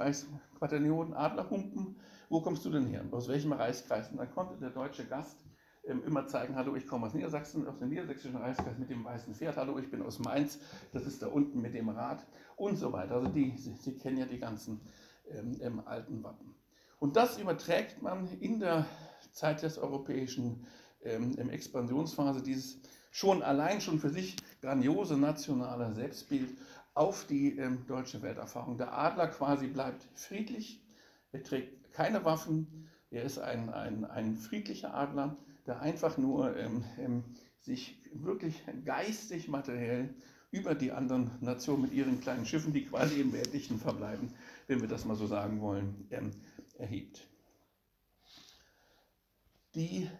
Speaker 1: Reichsquaterneonen-Adlerhumpen. Wo kommst du denn her? Aus welchem Reichskreis? Und dann konnte der deutsche Gast ähm, immer zeigen, hallo, ich komme aus Niedersachsen, aus dem niedersächsischen Reichskreis mit dem weißen Pferd, hallo, ich bin aus Mainz, das ist da unten mit dem Rad und so weiter. Also die, Sie, Sie kennen ja die ganzen ähm, ähm, alten Wappen. Und das überträgt man in der Zeit des europäischen ähm, Expansionsphase, dieses schon allein schon für sich grandiose nationale Selbstbild auf die ähm, deutsche Welterfahrung. Der Adler quasi bleibt friedlich, er trägt keine Waffen, er ist ein, ein, ein friedlicher Adler, der einfach nur ähm, ähm, sich wirklich geistig, materiell über die anderen Nationen mit ihren kleinen Schiffen, die quasi im weltlichen verbleiben, wenn wir das mal so sagen wollen, ähm, erhebt. die,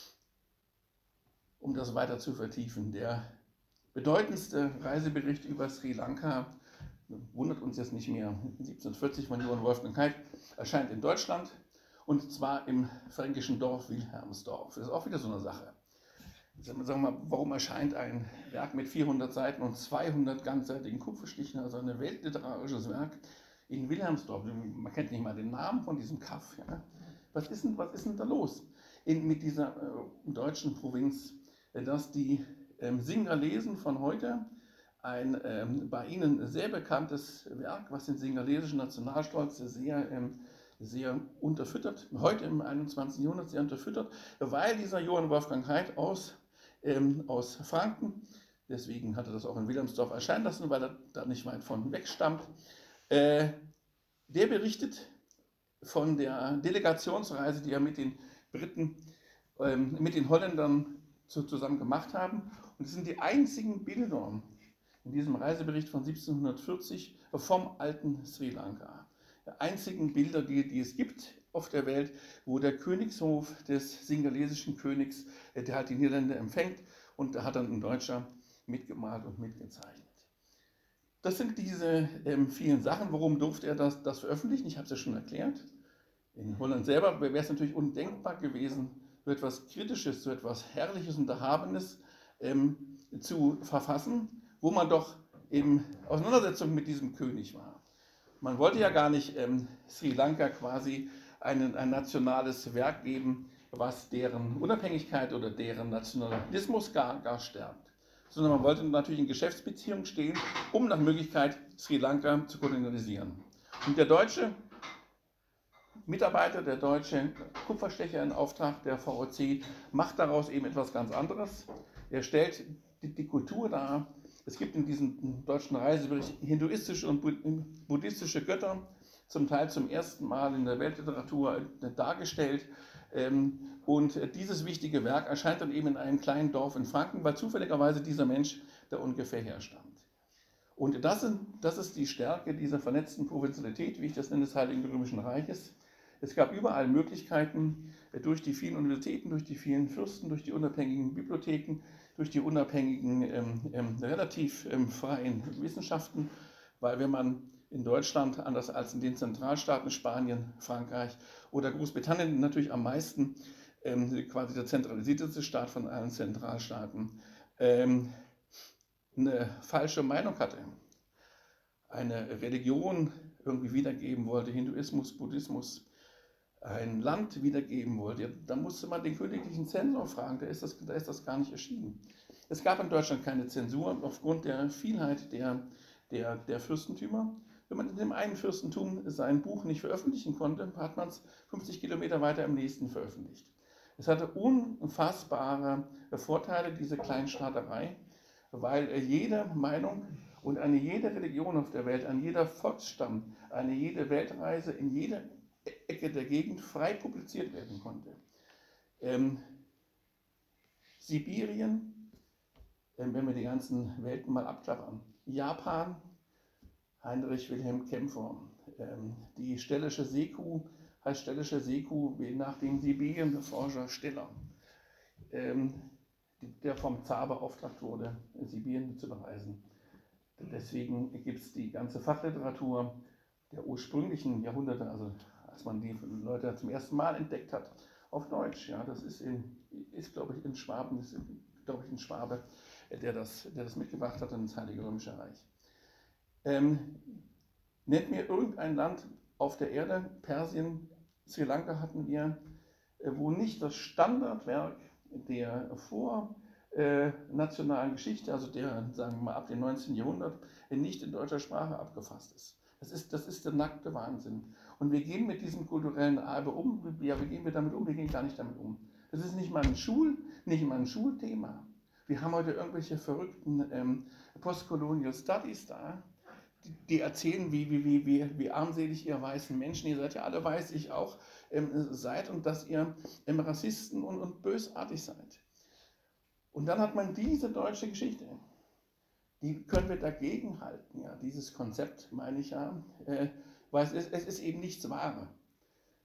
Speaker 1: um das weiter zu vertiefen, der bedeutendste Reisebericht über Sri Lanka, wundert uns jetzt nicht mehr, siebzehnhundertvierzig von Johann Wolfgang Heidt, erscheint in Deutschland und zwar im fränkischen Dorf Wilhelmsdorf. Das ist auch wieder so eine Sache. Sagen wir mal, warum erscheint ein Werk mit vierhundert Seiten und zweihundert ganzseitigen Kupferstichen, also ein weltliterarisches Werk, in Wilhelmsdorf? Man kennt nicht mal den Namen von diesem Kaff. Ja? Was ist denn, was ist denn da los in, mit dieser äh, deutschen Provinz, äh, dass die ähm, Singalesen von heute ein ähm, bei ihnen sehr bekanntes Werk, was den singalesischen Nationalstolz sehr, ähm, sehr unterfüttert, heute im einundzwanzigsten Jahrhundert sehr unterfüttert, weil dieser Johann Wolfgang Heidt aus, ähm, aus Franken, deswegen hat er das auch in Wilhelmsdorf erscheinen lassen, weil er da nicht weit von weg stammt, äh, der berichtet von der Delegationsreise, die er mit den Briten, ähm, mit den Holländern zu, zusammen gemacht haben. Und es sind die einzigen Bilder in diesem Reisebericht von siebzehnhundertvierzig vom alten Sri Lanka. Die einzigen Bilder, die, die es gibt auf der Welt, wo der Königshof des singalesischen Königs, der halt die Niederländer empfängt, und da hat dann ein Deutscher mitgemalt und mitgezeichnet. Das sind diese ähm, vielen Sachen. Warum durfte er das, das veröffentlichen? Ich habe es ja schon erklärt. In Holland selber wäre es natürlich undenkbar gewesen, so etwas Kritisches, so etwas Herrliches und Erhabenes ähm, zu verfassen, wo man doch in Auseinandersetzung mit diesem König war. Man wollte ja gar nicht ähm, Sri Lanka quasi einen, ein nationales Werk geben, was deren Unabhängigkeit oder deren Nationalismus gar, gar stärkt, sondern man wollte natürlich in Geschäftsbeziehungen stehen, um nach Möglichkeit Sri Lanka zu kolonialisieren. Und der deutsche Mitarbeiter, der deutsche Kupferstecher in Auftrag der V O C, macht daraus eben etwas ganz anderes. Er stellt die, die Kultur dar. Es gibt in diesem deutschen Reisebericht hinduistische und buddhistische Götter, zum Teil zum ersten Mal in der Weltliteratur dargestellt. Und dieses wichtige Werk erscheint dann eben in einem kleinen Dorf in Franken, weil zufälligerweise dieser Mensch da ungefähr herstammt. Und das, sind, das ist die Stärke dieser vernetzten Provinzialität, wie ich das nenne, des Heiligen Römischen Reiches. Es gab überall Möglichkeiten, durch die vielen Universitäten, durch die vielen Fürsten, durch die unabhängigen Bibliotheken, durch die unabhängigen, ähm, ähm, relativ ähm, freien Wissenschaften, weil wenn man in Deutschland, anders als in den Zentralstaaten, Spanien, Frankreich oder Großbritannien, natürlich am meisten ähm, quasi der zentralisierteste Staat von allen Zentralstaaten, ähm, eine falsche Meinung hatte, eine Religion irgendwie wiedergeben wollte, Hinduismus, Buddhismus, ein Land wiedergeben wollte, da musste man den königlichen Zensor fragen, da ist, das, da ist das gar nicht erschienen. Es gab in Deutschland keine Zensur aufgrund der Vielheit der, der, der Fürstentümer. Wenn man in dem einen Fürstentum sein Buch nicht veröffentlichen konnte, hat man es fünfzig Kilometer weiter im nächsten veröffentlicht. Es hatte unfassbare Vorteile, diese Kleinstaaterei, weil jede Meinung und eine jede Religion auf der Welt, ein jeder Volksstamm, eine jede Weltreise in jeder Ecke der Gegend frei publiziert werden konnte. Ähm, Sibirien, ähm, wenn wir die ganzen Welten mal abklappern, Japan, Heinrich Wilhelm Kämpfer, ähm, die stellische Seekuh heißt stellische Seekuh nach dem Sibirien-Forscher Steller, ähm, der vom Zar beauftragt wurde, Sibirien zu bereisen. Deswegen gibt es die ganze Fachliteratur der ursprünglichen Jahrhunderte, also als man die Leute zum ersten Mal entdeckt hat, auf Deutsch. Ja, das ist, in, ist glaube ich, in Schwaben, ist, glaube ich, ein Schwabe, der das, der das mitgebracht hat ins Heilige Römische Reich. Ähm, nennt mir irgendein Land auf der Erde, Persien, Sri Lanka hatten wir, wo nicht das Standardwerk der vornationalen Geschichte, also der, sagen wir mal, ab dem neunzehnten Jahrhundert, nicht in deutscher Sprache abgefasst ist. Das ist, das ist der nackte Wahnsinn. Und wir gehen mit diesem kulturellen Erbe um, ja, wie gehen wir damit um? Wir gehen gar nicht damit um. Das ist nicht mal ein, Schul, nicht mal ein Schulthema. Wir haben heute irgendwelche verrückten ähm, Postcolonial Studies da, die, die erzählen, wie, wie, wie, wie, wie armselig ihr weißen Menschen, ihr seid ja alle weiß, ich auch, ähm, seid und dass ihr ähm, Rassisten und, und bösartig seid. Und dann hat man diese deutsche Geschichte. Die können wir dagegen halten, ja, dieses Konzept, meine ich ja, äh, weil es ist, es ist eben nichts Wahre.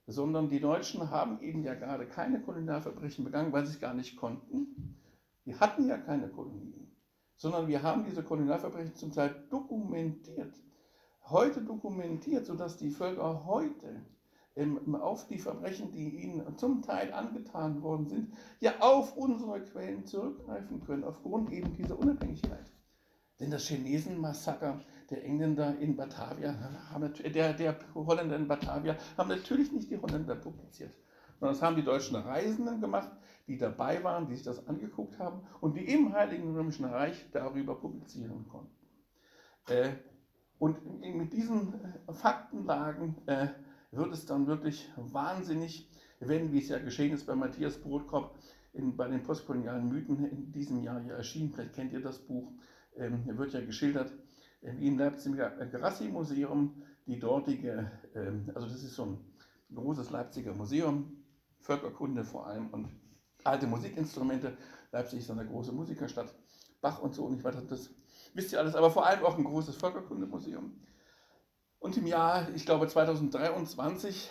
Speaker 1: sondern die Deutschen haben eben ja gerade keine Kolonialverbrechen begangen, weil sie es gar nicht konnten. Wir hatten ja keine Kolonien, sondern wir haben diese Kolonialverbrechen zum Teil dokumentiert, heute dokumentiert, sodass die Völker heute ähm, auf die Verbrechen, die ihnen zum Teil angetan worden sind, ja auf unsere Quellen zurückgreifen können, aufgrund eben dieser Unabhängigkeit. Denn das Chinesen-Massaker der Engländer in Batavia, haben, der, der Holländer in Batavia, haben natürlich nicht die Holländer publiziert, sondern das haben die deutschen Reisenden gemacht, die dabei waren, die sich das angeguckt haben und die im Heiligen Römischen Reich darüber publizieren konnten. Äh, und mit diesen Faktenlagen äh, wird es dann wirklich wahnsinnig, wenn, wie es ja geschehen ist bei Matthias Brodkorb, in, bei den postkolonialen Mythen in diesem Jahr hier erschienen, vielleicht kennt ihr das Buch, ähm, wird ja geschildert, äh, wie im Leipziger Grassi-Museum die dortige, ähm, also das ist so ein großes Leipziger Museum, Völkerkunde vor allem und alte Musikinstrumente. Leipzig ist eine große Musikerstadt, Bach und so und ich weiß, das wisst ihr alles, aber vor allem auch ein großes Völkerkundemuseum. Und im Jahr, ich glaube zweitausenddreiundzwanzig,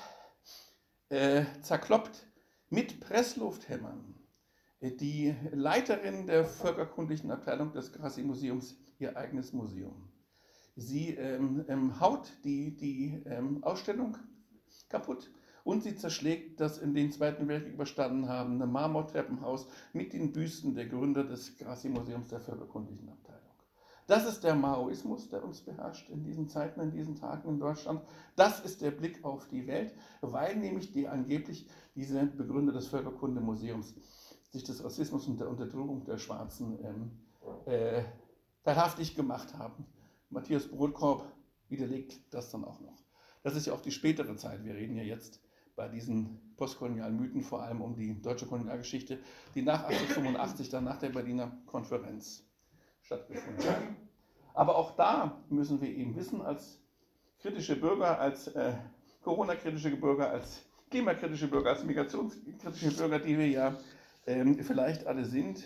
Speaker 1: äh, zerkloppt mit Presslufthämmern äh, die Leiterin der völkerkundlichen Abteilung des Grassi-Museums ihr eigenes Museum. Sie ähm, ähm, haut die, die ähm, Ausstellung kaputt und sie zerschlägt das in den Zweiten Weltkrieg überstanden habende Marmortreppenhaus mit den Büsten der Gründer des Grassi-Museums der völkerkundlichen Abteilung. Das ist der Maoismus, der uns beherrscht in diesen Zeiten, in diesen Tagen in Deutschland. Das ist der Blick auf die Welt, weil nämlich die angeblich diese Begründer des Völkerkundemuseums sich des Rassismus und der Unterdrückung der Schwarzen ähm, äh, teilhaftig gemacht haben. Matthias Brodkorb widerlegt das dann auch noch. Das ist ja auch die spätere Zeit. Wir reden ja jetzt bei diesen postkolonialen Mythen vor allem um die deutsche Kolonialgeschichte, die nach achtzehnhundertfünfundachtzig, dann nach der Berliner Konferenz stattgefunden hat. Aber auch da müssen wir eben wissen, als kritische Bürger, als äh, Corona-kritische Bürger, als klimakritische Bürger, als migrationskritische Bürger, die wir ja ähm, vielleicht alle sind,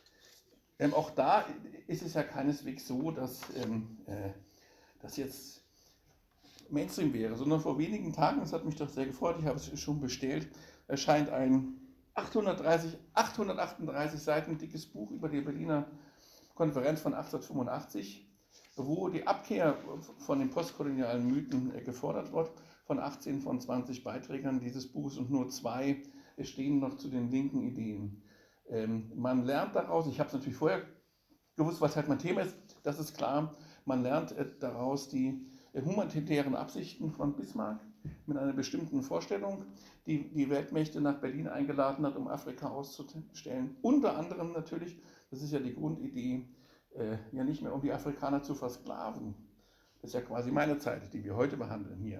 Speaker 1: ähm, auch da ist es ja keineswegs so, dass ähm, äh, das jetzt Mainstream wäre, sondern vor wenigen Tagen, das hat mich doch sehr gefreut, ich habe es schon bestellt, erscheint ein achthundertdreißig, achthundertachtunddreißig Seiten dickes Buch über die Berliner Konferenz von achtzehnhundertfünfundachtzig, wo die Abkehr von den postkolonialen Mythen gefordert wird, von achtzehn von zwanzig Beiträgern dieses Buches und nur zwei stehen noch zu den linken Ideen. Ähm, man lernt daraus, ich habe es natürlich vorher gewusst, was halt mein Thema ist, das ist klar, man lernt äh, daraus die äh, humanitären Absichten von Bismarck mit einer bestimmten Vorstellung, die die Weltmächte nach Berlin eingeladen hat, um Afrika auszustellen. Unter anderem natürlich, das ist ja die Grundidee, äh, ja nicht mehr um die Afrikaner zu versklaven. Das ist ja quasi meine Zeit, die wir heute behandeln hier.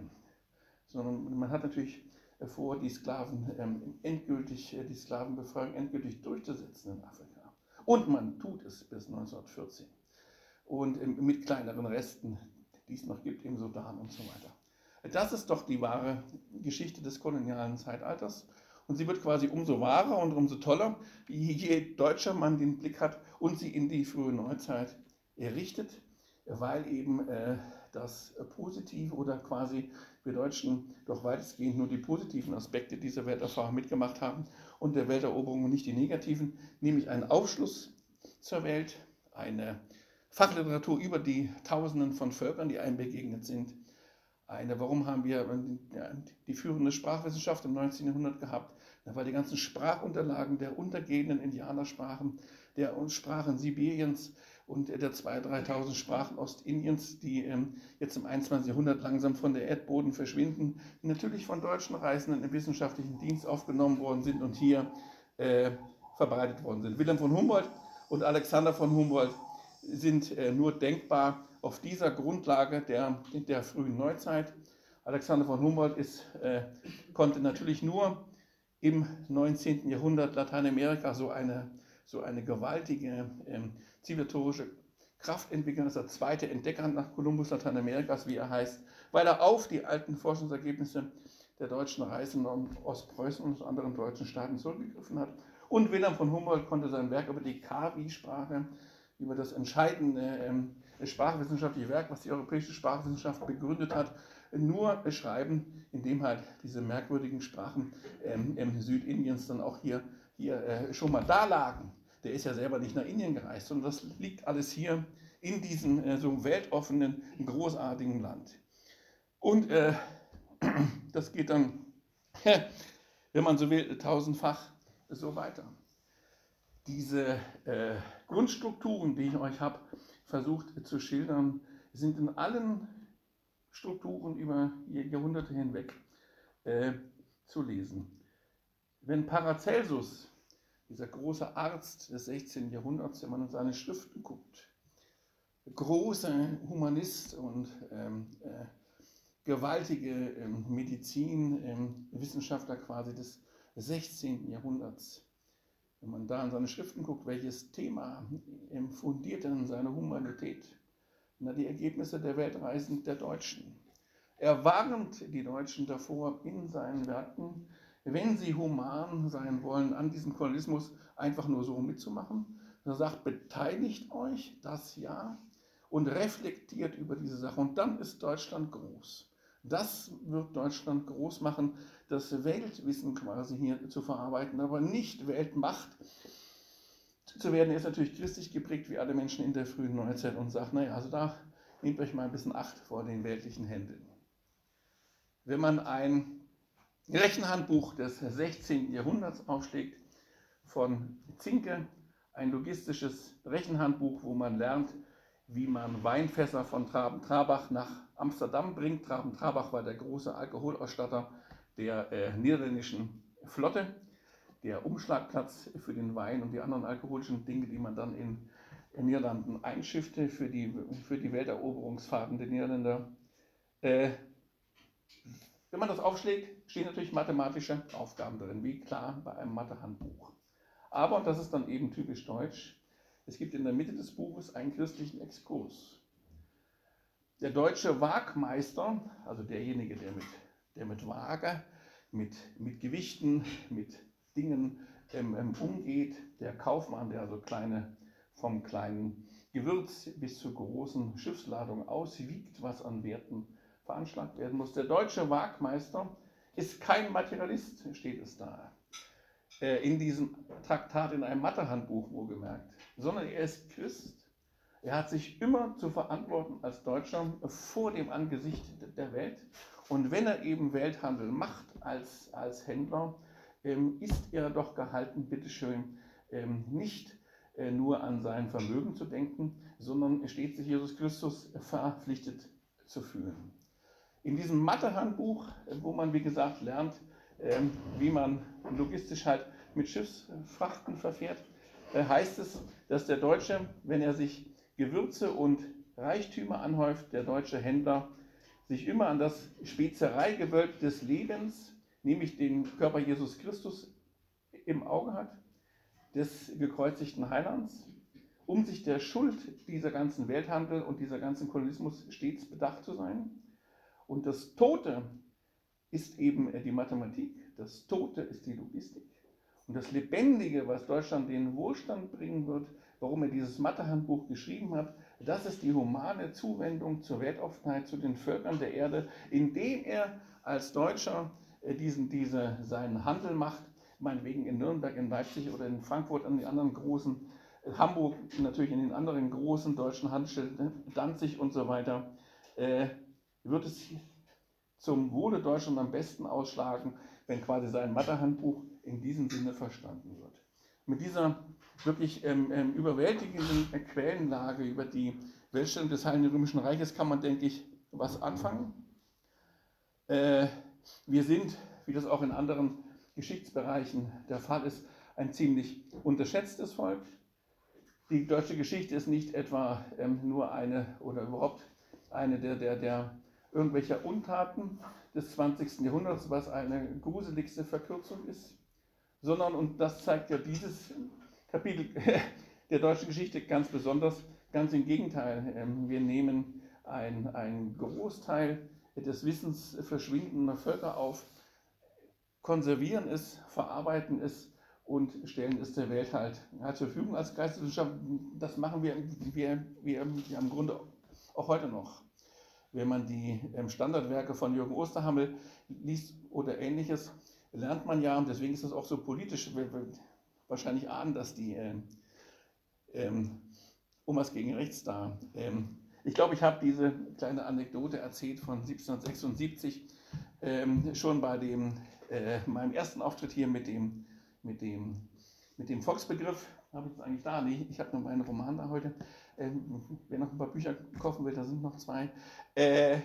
Speaker 1: Sondern man hat natürlich äh, vor, die Sklaven ähm, endgültig, äh, die Sklavenbefreiung endgültig durchzusetzen in Afrika. Und man tut es bis neunzehnhundertvierzehn. Und ähm, mit kleineren Resten, die es noch gibt im Sudan und so weiter. Das ist doch die wahre Geschichte des kolonialen Zeitalters. Und sie wird quasi umso wahrer und umso toller, je deutscher man den Blick hat und sie in die frühe Neuzeit errichtet, weil eben äh, das Positive oder quasi wir Deutschen doch weitestgehend nur die positiven Aspekte dieser Welterfahrung mitgemacht haben und der Welteroberung und nicht die negativen, nämlich einen Aufschluss zur Welt, eine Fachliteratur über die Tausenden von Völkern, die einem begegnet sind. Eine, warum haben wir ja, die führende Sprachwissenschaft im neunzehnten Jahrhundert gehabt? Weil die ganzen Sprachunterlagen der untergehenden Indianersprachen, der Sprachen Sibiriens und der zweitausend, dreitausend Sprachen Ostindiens, die ähm, jetzt im einundzwanzigsten Jahrhundert langsam von der Erdboden verschwinden, die natürlich von deutschen Reisenden im wissenschaftlichen Dienst aufgenommen worden sind und hier äh, verbreitet worden sind. Wilhelm von Humboldt und Alexander von Humboldt sind äh, nur denkbar auf dieser Grundlage der, der frühen Neuzeit. Alexander von Humboldt ist, äh, konnte natürlich nur im neunzehnten Jahrhundert Lateinamerika so eine, so eine gewaltige ähm, zivilisatorische Kraft entwickeln. Das ist der zweite Entdecker nach Kolumbus Lateinamerikas, wie er heißt, weil er auf die alten Forschungsergebnisse der deutschen Reisenden aus Preußen und anderen deutschen Staaten zurückgegriffen hat. Und Wilhelm von Humboldt konnte sein Werk über die Kawi-Sprache, über das entscheidende ähm, sprachwissenschaftliche Werk, was die europäische Sprachwissenschaft begründet hat, nur schreiben, indem halt diese merkwürdigen Sprachen ähm, ähm, Südindiens dann auch hier, hier äh, schon mal da lagen. Der ist ja selber nicht nach Indien gereist, sondern das liegt alles hier in diesem äh, so weltoffenen, großartigen Land. Und äh, das geht dann, wenn man so will, tausendfach so weiter. Diese äh, Grundstrukturen, die ich euch habe versucht zu schildern, sind in allen Strukturen über Jahrhunderte hinweg äh, zu lesen. Wenn Paracelsus, dieser große Arzt des sechzehnten Jahrhunderts, wenn man in seine Schriften guckt, großer Humanist und ähm, äh, gewaltige ähm, Medizinwissenschaftler ähm, quasi des sechzehnten Jahrhunderts, wenn man da in seine Schriften guckt, welches Thema ähm, fundiert denn seine Humanität? Na, die Ergebnisse der Weltreisen der Deutschen. Er warnt die Deutschen davor in seinen Werken, wenn sie human sein wollen, an diesem Kolonialismus einfach nur so mitzumachen. Er sagt, beteiligt euch, das ja, und reflektiert über diese Sache. Und dann ist Deutschland groß. Das wird Deutschland groß machen, das Weltwissen quasi hier zu verarbeiten, aber nicht Weltmacht zu werden. Er ist natürlich christlich geprägt, wie alle Menschen in der frühen Neuzeit, und sagt, naja, also da nehmt euch mal ein bisschen Acht vor den weltlichen Händen. Wenn man ein Rechenhandbuch des sechzehnten Jahrhunderts aufschlägt von Zinke, ein logistisches Rechenhandbuch, wo man lernt, wie man Weinfässer von Traben-Trabach nach Amsterdam bringt. Traben-Trabach war der große Alkoholausstatter der äh, niederländischen Flotte, der Umschlagplatz für den Wein und die anderen alkoholischen Dinge, die man dann in, in Niederlanden einschiffte für die, für die Welteroberungsfahrten der Niederländer. Äh, wenn man das aufschlägt, stehen natürlich mathematische Aufgaben drin, wie klar bei einem Mathehandbuch. Aber, und das ist dann eben typisch deutsch, es gibt in der Mitte des Buches einen christlichen Exkurs. Der deutsche Waagmeister, also derjenige, der mit, der mit Waage, mit, mit Gewichten, mit Dingen ähm, ähm, umgeht, der Kaufmann, der also kleine, vom kleinen Gewürz bis zur großen Schiffsladung auswiegt, was an Werten veranschlagt werden muss. Der deutsche Waagmeister ist kein Materialist, steht es da. In diesem Traktat, in einem Mathehandbuch wohlgemerkt, sondern er ist Christ. Er hat sich immer zu verantworten als Deutscher vor dem Angesicht der Welt. Und wenn er eben Welthandel macht als, als Händler, ähm, ist er doch gehalten, bitteschön, ähm, nicht äh, nur an sein Vermögen zu denken, sondern steht sich Jesus Christus verpflichtet zu fühlen. In diesem Mathehandbuch, wo man, wie gesagt, lernt, ähm, wie man logistisch halt mit Schiffsfrachten verfährt, äh, heißt es, dass der Deutsche, wenn er sich Gewürze und Reichtümer anhäuft, der deutsche Händler sich immer an das Spezereigewölb des Lebens, nämlich den Körper Jesus Christus, im Auge hat, des gekreuzigten Heilands, um sich der Schuld dieser ganzen Welthandel und dieser ganzen Kolonialismus stets bedacht zu sein. Und das Tote ist eben die Mathematik, das Tote ist die Logistik. Und das Lebendige, was Deutschland den Wohlstand bringen wird, warum er dieses Mathehandbuch geschrieben hat, das ist die humane Zuwendung zur Weltoffenheit, zu den Völkern der Erde, indem er als Deutscher diesen, diese, seinen Handel macht, meinetwegen in Nürnberg, in Leipzig oder in Frankfurt, an die anderen großen, Hamburg natürlich in den anderen großen deutschen Handelsstädten, Danzig und so weiter, äh, wird es zum Wohle Deutschland am besten ausschlagen, wenn quasi sein Mathehandbuch in diesem Sinne verstanden wird. Mit dieser wirklich ähm, ähm, überwältigenden Quellenlage über die Weltstellung des Heiligen Römischen Reiches kann man, denke ich, was anfangen. Äh, wir sind, wie das auch in anderen Geschichtsbereichen der Fall ist, ein ziemlich unterschätztes Volk. Die deutsche Geschichte ist nicht etwa ähm, nur eine oder überhaupt eine der, der, der irgendwelcher Untaten des zwanzigsten Jahrhunderts, was eine gruseligste Verkürzung ist, sondern, und das zeigt ja dieses Kapitel der deutschen Geschichte ganz besonders, ganz im Gegenteil, wir nehmen einen Großteil des Wissens verschwindender Völker auf, konservieren es, verarbeiten es und stellen es der Welt halt zur Verfügung als Geisteswissenschaft. Das machen wir, wir, wir, wir im Grunde auch heute noch. wenn man die ähm, Standardwerke von Jürgen Osterhammel liest oder ähnliches, lernt man ja, und deswegen ist das auch so politisch, wir, wir wahrscheinlich ahnen, dass die ähm, ähm, um was gegen rechts da. Ähm, ich glaube, ich habe diese kleine Anekdote erzählt von siebzehnhundertsechsundsiebzig, ähm, schon bei dem, äh, meinem ersten Auftritt hier mit dem, mit dem, mit dem Volksbegriff. Habe ich das eigentlich da? Nee, ich habe nur meinen Roman da heute. Ähm, wer noch ein paar Bücher kaufen will, da sind noch zwei. Äh,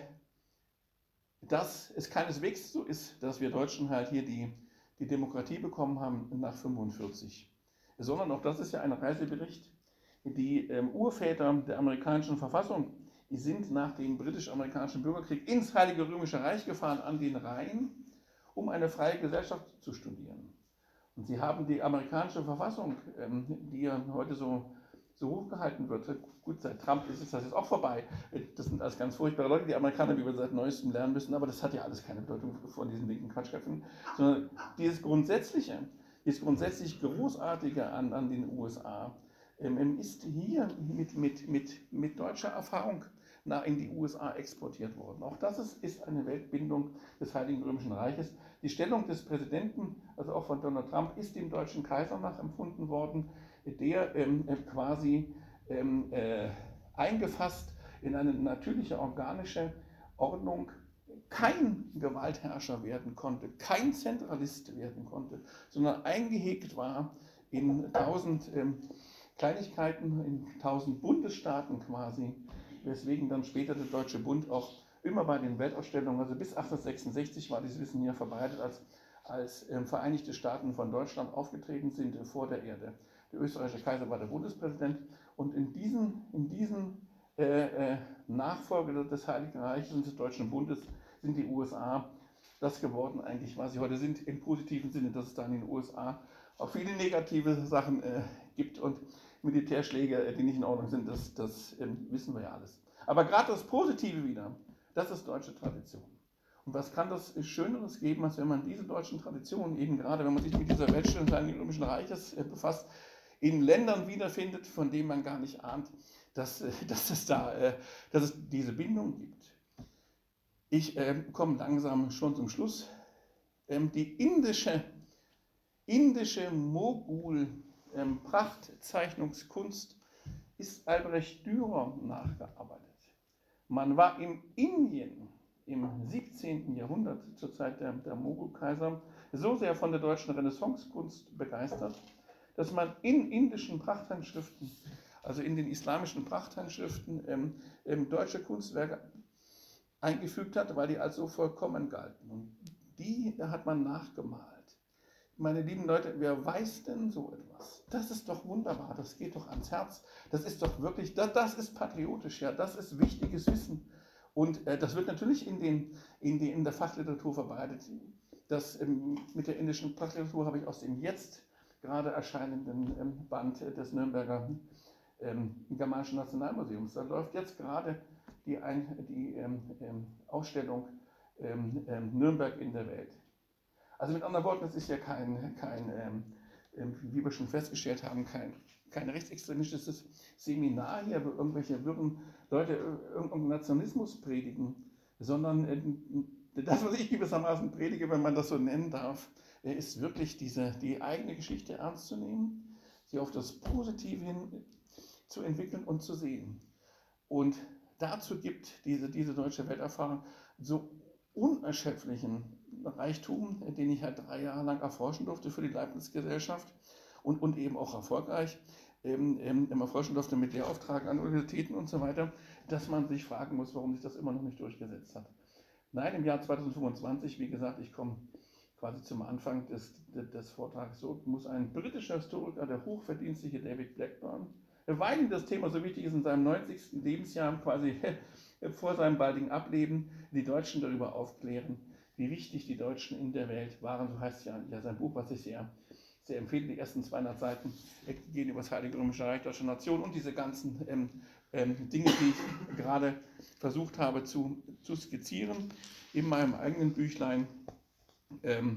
Speaker 1: dass es keineswegs so ist, dass wir Deutschen halt hier die, die Demokratie bekommen haben nach fünfundvierzig. Sondern auch das ist ja ein Reisebericht. Die ähm, Urväter der amerikanischen Verfassung, die sind nach dem britisch-amerikanischen Bürgerkrieg ins Heilige Römische Reich gefahren, an den Rhein, um eine freie Gesellschaft zu studieren. Und sie haben die amerikanische Verfassung, ähm, die ja heute so, so hochgehalten wird, gut, seit Trump ist das jetzt auch vorbei. Das sind alles ganz furchtbare Leute, die Amerikaner, wie wir seit Neuestem lernen müssen, aber das hat ja alles keine Bedeutung von diesen linken Quatschköpfen, sondern dieses Grundsätzliche, dieses grundsätzlich Großartige an, an den U S A, ähm, ist hier mit, mit, mit, mit deutscher Erfahrung nach in die U S A exportiert worden. Auch das ist, ist eine Weltbindung des Heiligen Römischen Reiches. Die Stellung des Präsidenten, also auch von Donald Trump, ist dem deutschen Kaiser nachempfunden worden, der ähm, quasi ähm, äh, eingefasst in eine natürliche organische Ordnung kein Gewaltherrscher werden konnte, kein Zentralist werden konnte, sondern eingehegt war in tausend ähm, Kleinigkeiten, in tausend Bundesstaaten quasi, weswegen dann später der Deutsche Bund auch immer bei den Weltausstellungen, also bis achtzehnhundertsechsundsechzig war dieses Wissen hier verbreitet, als, als ähm, Vereinigte Staaten von Deutschland aufgetreten sind äh, vor der Erde. Der österreichische Kaiser war der Bundespräsident und in diesen, in diesen äh, äh, Nachfolger des Heiligen Reiches und des Deutschen Bundes sind die U S A das geworden, eigentlich, was sie heute sind, im positiven Sinne, dass es da in den U S A auch viele negative Sachen äh, gibt und Militärschläge, die nicht in Ordnung sind, das, das äh, wissen wir ja alles. Aber gerade das Positive wieder, das ist deutsche Tradition. Und was kann das Schöneres geben, als wenn man diese deutschen Traditionen, eben gerade wenn man sich mit dieser Weltstellung des Heiligen Römischen Reiches äh, befasst, in Ländern wiederfindet, von denen man gar nicht ahnt, dass, äh, dass, es, da, äh, dass es diese Bindung gibt. Ich äh, komme langsam schon zum Schluss. Ähm, die indische, indische Mogul-Prachtzeichnungskunst ähm, ist Albrecht Dürer nachgearbeitet. Man war in Indien im siebzehnten Jahrhundert, zur Zeit der, der Mogulkaiser, so sehr von der deutschen Renaissancekunst begeistert, dass man in indischen Prachthandschriften, also in den islamischen Prachthandschriften, ähm, ähm, deutsche Kunstwerke eingefügt hat, weil die als so vollkommen galten. Und die hat man nachgemalt. Meine lieben Leute, wer weiß denn so etwas? Das ist doch wunderbar, das geht doch ans Herz. Das ist doch wirklich, das, das ist patriotisch, ja, das ist wichtiges Wissen. Und äh, das wird natürlich in, den, in, die, in der Fachliteratur verbreitet. Das, ähm, mit der indischen Fachliteratur habe ich aus dem jetzt gerade erscheinenden ähm, Band des Nürnberger ähm, Germanischen Nationalmuseums. Da läuft jetzt gerade die, ein, die ähm, ähm, Ausstellung ähm, ähm, Nürnberg in der Welt. Also mit anderen Worten, es ist ja kein, kein ähm, wie wir schon festgestellt haben, kein, kein rechtsextremistisches Seminar hier, wo irgendwelche wirren Leute irgendeinen Nationalismus predigen, sondern äh, das, was ich gewissermaßen predige, wenn man das so nennen darf, ist wirklich diese, die eigene Geschichte ernst zu nehmen, sie auf das Positive hin zu entwickeln und zu sehen. Und dazu gibt diese, diese deutsche Welterfahrung so unerschöpflichen Reichtum, den ich halt drei Jahre lang erforschen durfte für die Leibniz-Gesellschaft und, und eben auch erfolgreich ähm, ähm, erforschen durfte mit Lehrauftrag an Universitäten und so weiter, dass man sich fragen muss, warum sich das immer noch nicht durchgesetzt hat. Nein, im Jahr zweitausendfünfundzwanzig, wie gesagt, ich komme quasi zum Anfang des, des Vortrags so, muss ein britischer Historiker, der hochverdienstliche David Blackburn, weil ihm das Thema so wichtig ist, in seinem neunzigsten Lebensjahr, quasi vor seinem baldigen Ableben, die Deutschen darüber aufklären, wie wichtig die Deutschen in der Welt waren. So heißt ja, ja sein Buch, was ich sehr, sehr empfehle. Die ersten zweihundert Seiten gehen über das Heilige Römische Reich, Deutsche Nation und diese ganzen ähm, ähm, Dinge, die ich gerade versucht habe zu, zu skizzieren. In meinem eigenen Büchlein ähm,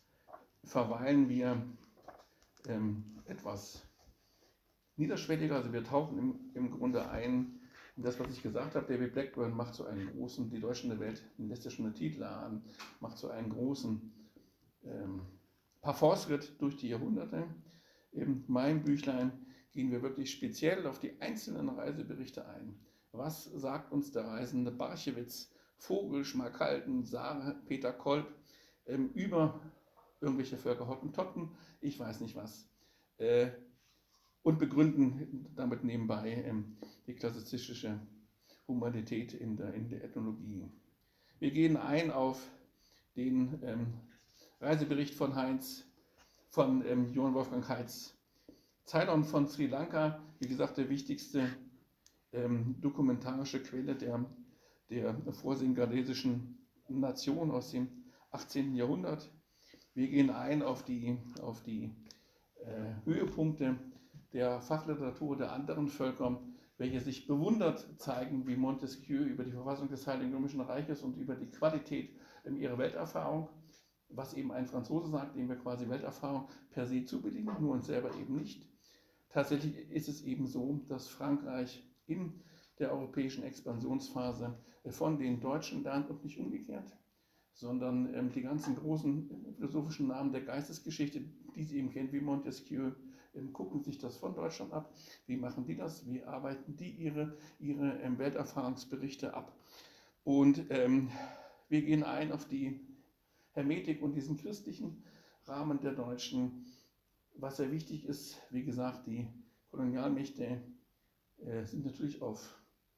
Speaker 1: verweilen wir ähm, etwas niederschwelliger, also wir tauchen im, im Grunde ein Und das, was ich gesagt habe, David Blackburn macht so einen großen, die Deutschen der Welt, lässt ja schon eine Titel an, macht so einen großen ähm, Parforce-Ritt durch die Jahrhunderte. In meinem Büchlein gehen wir wirklich speziell auf die einzelnen Reiseberichte ein. Was sagt uns der Reisende Barchewitz, Vogel, Schmalkalden, Saare, Peter Kolb ähm, über irgendwelche Völker, Hottentotten, ich weiß nicht was. Äh, und begründen damit nebenbei ähm, die klassizistische Humanität in der, in der Ethnologie. Wir gehen ein auf den ähm, Reisebericht von Heinz, von ähm, Johann Wolfgang Heitz, Ceylon von Sri Lanka, wie gesagt, der wichtigste ähm, dokumentarische Quelle der, der vorsingalesischen Nation aus dem achtzehnten Jahrhundert. Wir gehen ein auf die, auf die äh, Höhepunkte der Fachliteratur der anderen Völker, welche sich bewundert zeigen, wie Montesquieu über die Verfassung des Heiligen Römischen Reiches und über die Qualität in ihrer Welterfahrung, was eben ein Franzose sagt, dem wir quasi Welterfahrung per se zubilligen, nur uns selber eben nicht. Tatsächlich ist es eben so, dass Frankreich in der europäischen Expansionsphase von den Deutschen lernt und nicht umgekehrt, sondern ähm, die ganzen großen philosophischen Namen der Geistesgeschichte, die sie eben kennen, wie Montesquieu, ähm, gucken sich das von Deutschland ab. Wie machen die das? Wie arbeiten die ihre, ihre ähm, Welterfahrungsberichte ab? Und ähm, wir gehen ein auf die Hermetik und diesen christlichen Rahmen der Deutschen. Was sehr wichtig ist, wie gesagt, die Kolonialmächte äh, sind natürlich auf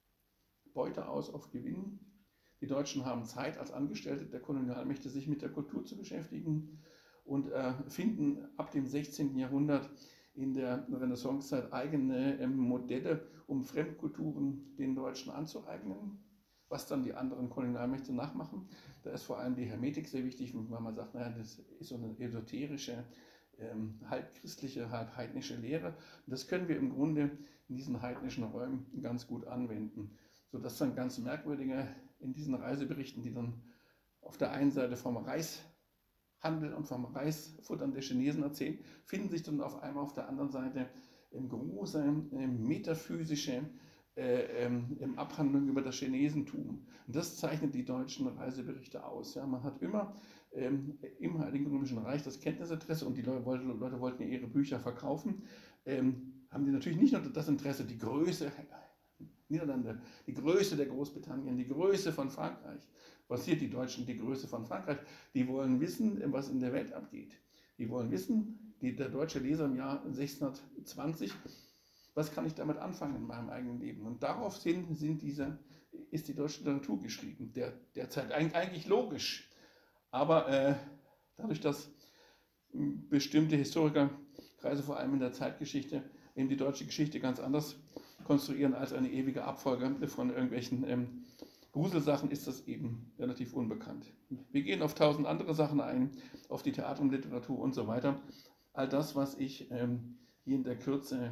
Speaker 1: Beute aus, auf Gewinn. Die Deutschen haben Zeit als Angestellte der Kolonialmächte, sich mit der Kultur zu beschäftigen und äh, finden ab dem sechzehnten Jahrhundert in der Renaissancezeit eigene äh, Modelle, um Fremdkulturen den Deutschen anzueignen, was dann die anderen Kolonialmächte nachmachen. Da ist vor allem die Hermetik sehr wichtig, weil man sagt, naja, das ist so eine esoterische, ähm, halb christliche, halb heidnische Lehre. Und das können wir im Grunde in diesen heidnischen Räumen ganz gut anwenden, sodass dann ganz merkwürdige in diesen Reiseberichten, die dann auf der einen Seite vom Reishandel und vom Reisfuttern der Chinesen erzählen, finden sich dann auf einmal auf der anderen Seite große äh, metaphysische äh, ähm, Abhandlungen über das Chinesentum. Und das zeichnet die deutschen Reiseberichte aus. Ja, man hat immer ähm, im Heiligen Römischen Reich das Kenntnisinteresse und die Leute, Leute wollten ja ihre Bücher verkaufen, ähm, haben die natürlich nicht nur das Interesse, die Größe Niederlande, die Größe der Großbritannien, die Größe von Frankreich. Was hier die Deutschen, die Größe von Frankreich, die wollen wissen, was in der Welt abgeht. Die wollen wissen, die, der deutsche Leser im Jahr sechzehnhundertzwanzig, was kann ich damit anfangen in meinem eigenen Leben? Und daraufhin sind diese, ist die deutsche Literatur geschrieben, der, derzeit eigentlich logisch. Aber äh, dadurch, dass bestimmte Historikerkreise, vor allem in der Zeitgeschichte, eben die deutsche Geschichte ganz anders konstruieren als eine ewige Abfolge von irgendwelchen ähm, Gruselsachen, ist das eben relativ unbekannt. Wir gehen auf tausend andere Sachen ein, auf die Theater und Literatur und so weiter. All das, was ich ähm, hier in der Kürze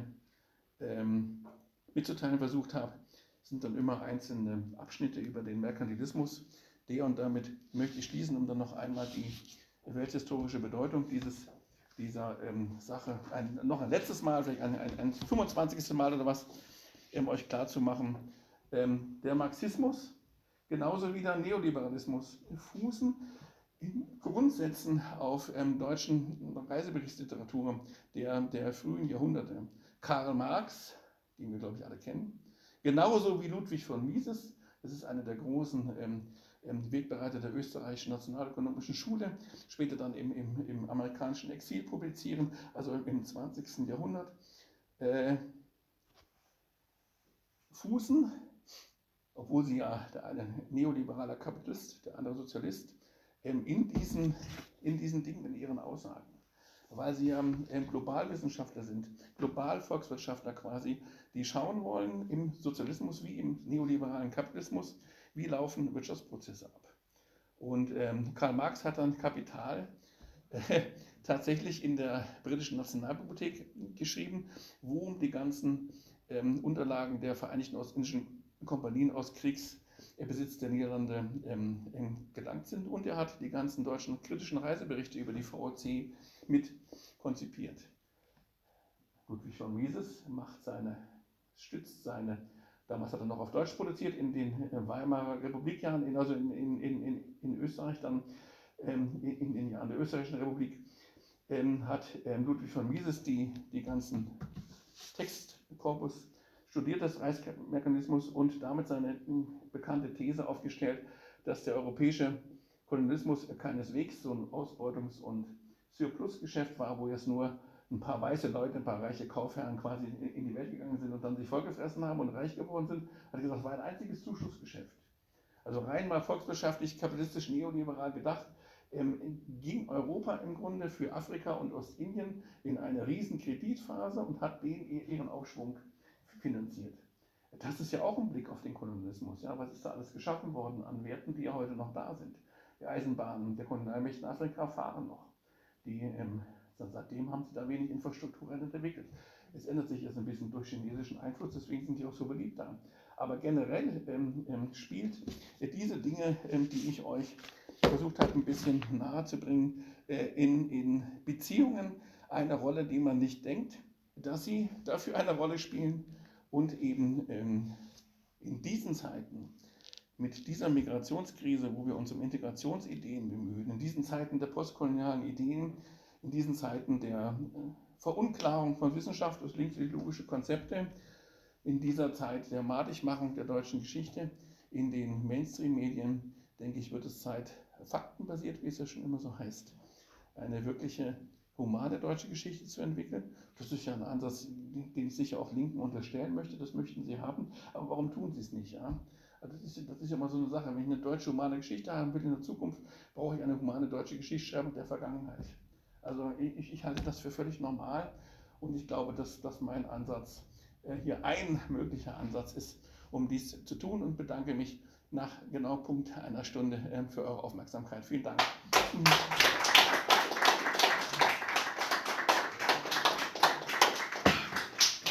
Speaker 1: ähm, mitzuteilen versucht habe, sind dann immer einzelne Abschnitte über den Merkantilismus. Der und damit möchte ich schließen, um dann noch einmal die welthistorische Bedeutung dieses, dieser ähm, Sache ein, noch ein letztes Mal, vielleicht ein, ein, ein fünfundzwanzigstes Mal oder was, ähm, euch klar zu machen. Ähm, der Marxismus, genauso wie der Neoliberalismus, fußen in Grundsätzen auf ähm, deutschen Reiseberichtsliteratur der, der frühen Jahrhunderte. Karl Marx, den wir glaube ich alle kennen, genauso wie Ludwig von Mises, das ist einer der großen ähm, Wegbereiter der österreichischen Nationalökonomischen Schule, später dann im, im, im amerikanischen Exil publizieren, also im zwanzigsten Jahrhundert, äh, fußen, obwohl sie ja der eine neoliberaler Kapitalist, der andere Sozialist, ähm, in, diesen, in diesen Dingen, in ihren Aussagen, weil sie ja ähm, Globalwissenschaftler sind, Globalvolkswirtschaftler quasi, die schauen wollen im Sozialismus wie im neoliberalen Kapitalismus, wie laufen Wirtschaftsprozesse ab. Und ähm, Karl Marx hat dann Kapital äh, tatsächlich in der britischen Nationalbibliothek geschrieben, wo die ganzen ähm, Unterlagen der Vereinigten Ostindischen Kompanien aus Kriegsbesitz der Niederlande ähm, ähm, gelangt sind. Und er hat die ganzen deutschen kritischen Reiseberichte über die V O C mit konzipiert. Ludwig von Mises macht seine, stützt seine Damals hat er noch auf Deutsch produziert, in den Weimarer Republikjahren, also in, in, in, in Österreich, dann ähm, in den Jahren der Österreichischen Republik, ähm, hat ähm, Ludwig von Mises die, die ganzen Textkorpus studiert, des Reichsmechanismus, und damit seine bekannte These aufgestellt, dass der europäische Kolonialismus keineswegs so ein Ausbeutungs- und Surplusgeschäft war, wo jetzt nur ein paar weiße Leute, ein paar reiche Kaufherren quasi in die Welt gegangen sind und dann sich vollgefressen haben und reich geworden sind, hat er gesagt, war ein einziges Zuschussgeschäft. Also rein mal volkswirtschaftlich, kapitalistisch, neoliberal gedacht, ähm, ging Europa im Grunde für Afrika und Ostindien in eine riesen Kreditphase und hat den ihren Aufschwung finanziert. Das ist ja auch ein Blick auf den Kolonialismus. Ja? Was ist da alles geschaffen worden an Werten, die ja heute noch da sind? Die Eisenbahnen der Kolonialmächte in Afrika fahren noch. Die, ähm, seitdem haben sie da wenig Infrastruktur entwickelt. Es ändert sich jetzt ein bisschen durch chinesischen Einfluss, deswegen sind die auch so beliebt da. Aber generell ähm, ähm, spielt äh, diese Dinge, ähm, die ich euch versucht habe, ein bisschen nahe zu bringen, äh, in, in Beziehungen eine Rolle, die man nicht denkt, dass sie dafür eine Rolle spielen, und eben ähm, in diesen Zeiten, mit dieser Migrationskrise, wo wir uns um Integrationsideen bemühen, in diesen Zeiten der postkolonialen Ideen, in diesen Zeiten der äh, Verunklarung von Wissenschaft durch linkslogische Konzepte, in dieser Zeit der Madigmachung der deutschen Geschichte, in den Mainstream-Medien, denke ich, wird es Zeit, faktenbasiert, wie es ja schon immer so heißt, eine wirkliche humane deutsche Geschichte zu entwickeln. Das ist ja ein Ansatz, den ich sicher auch Linken unterstellen möchte, das möchten sie haben, aber warum tun sie es nicht? Ja? Also das, ist, das ist ja mal so eine Sache, wenn ich eine deutsche humane Geschichte haben will in der Zukunft, brauche ich eine humane deutsche Geschichtsschreibung der Vergangenheit. Also ich, ich halte das für völlig normal, und ich glaube, dass, dass mein Ansatz äh, hier ein möglicher Ansatz ist, um dies zu tun, und bedanke mich nach genau Punkt einer Stunde äh, für eure Aufmerksamkeit. Vielen Dank.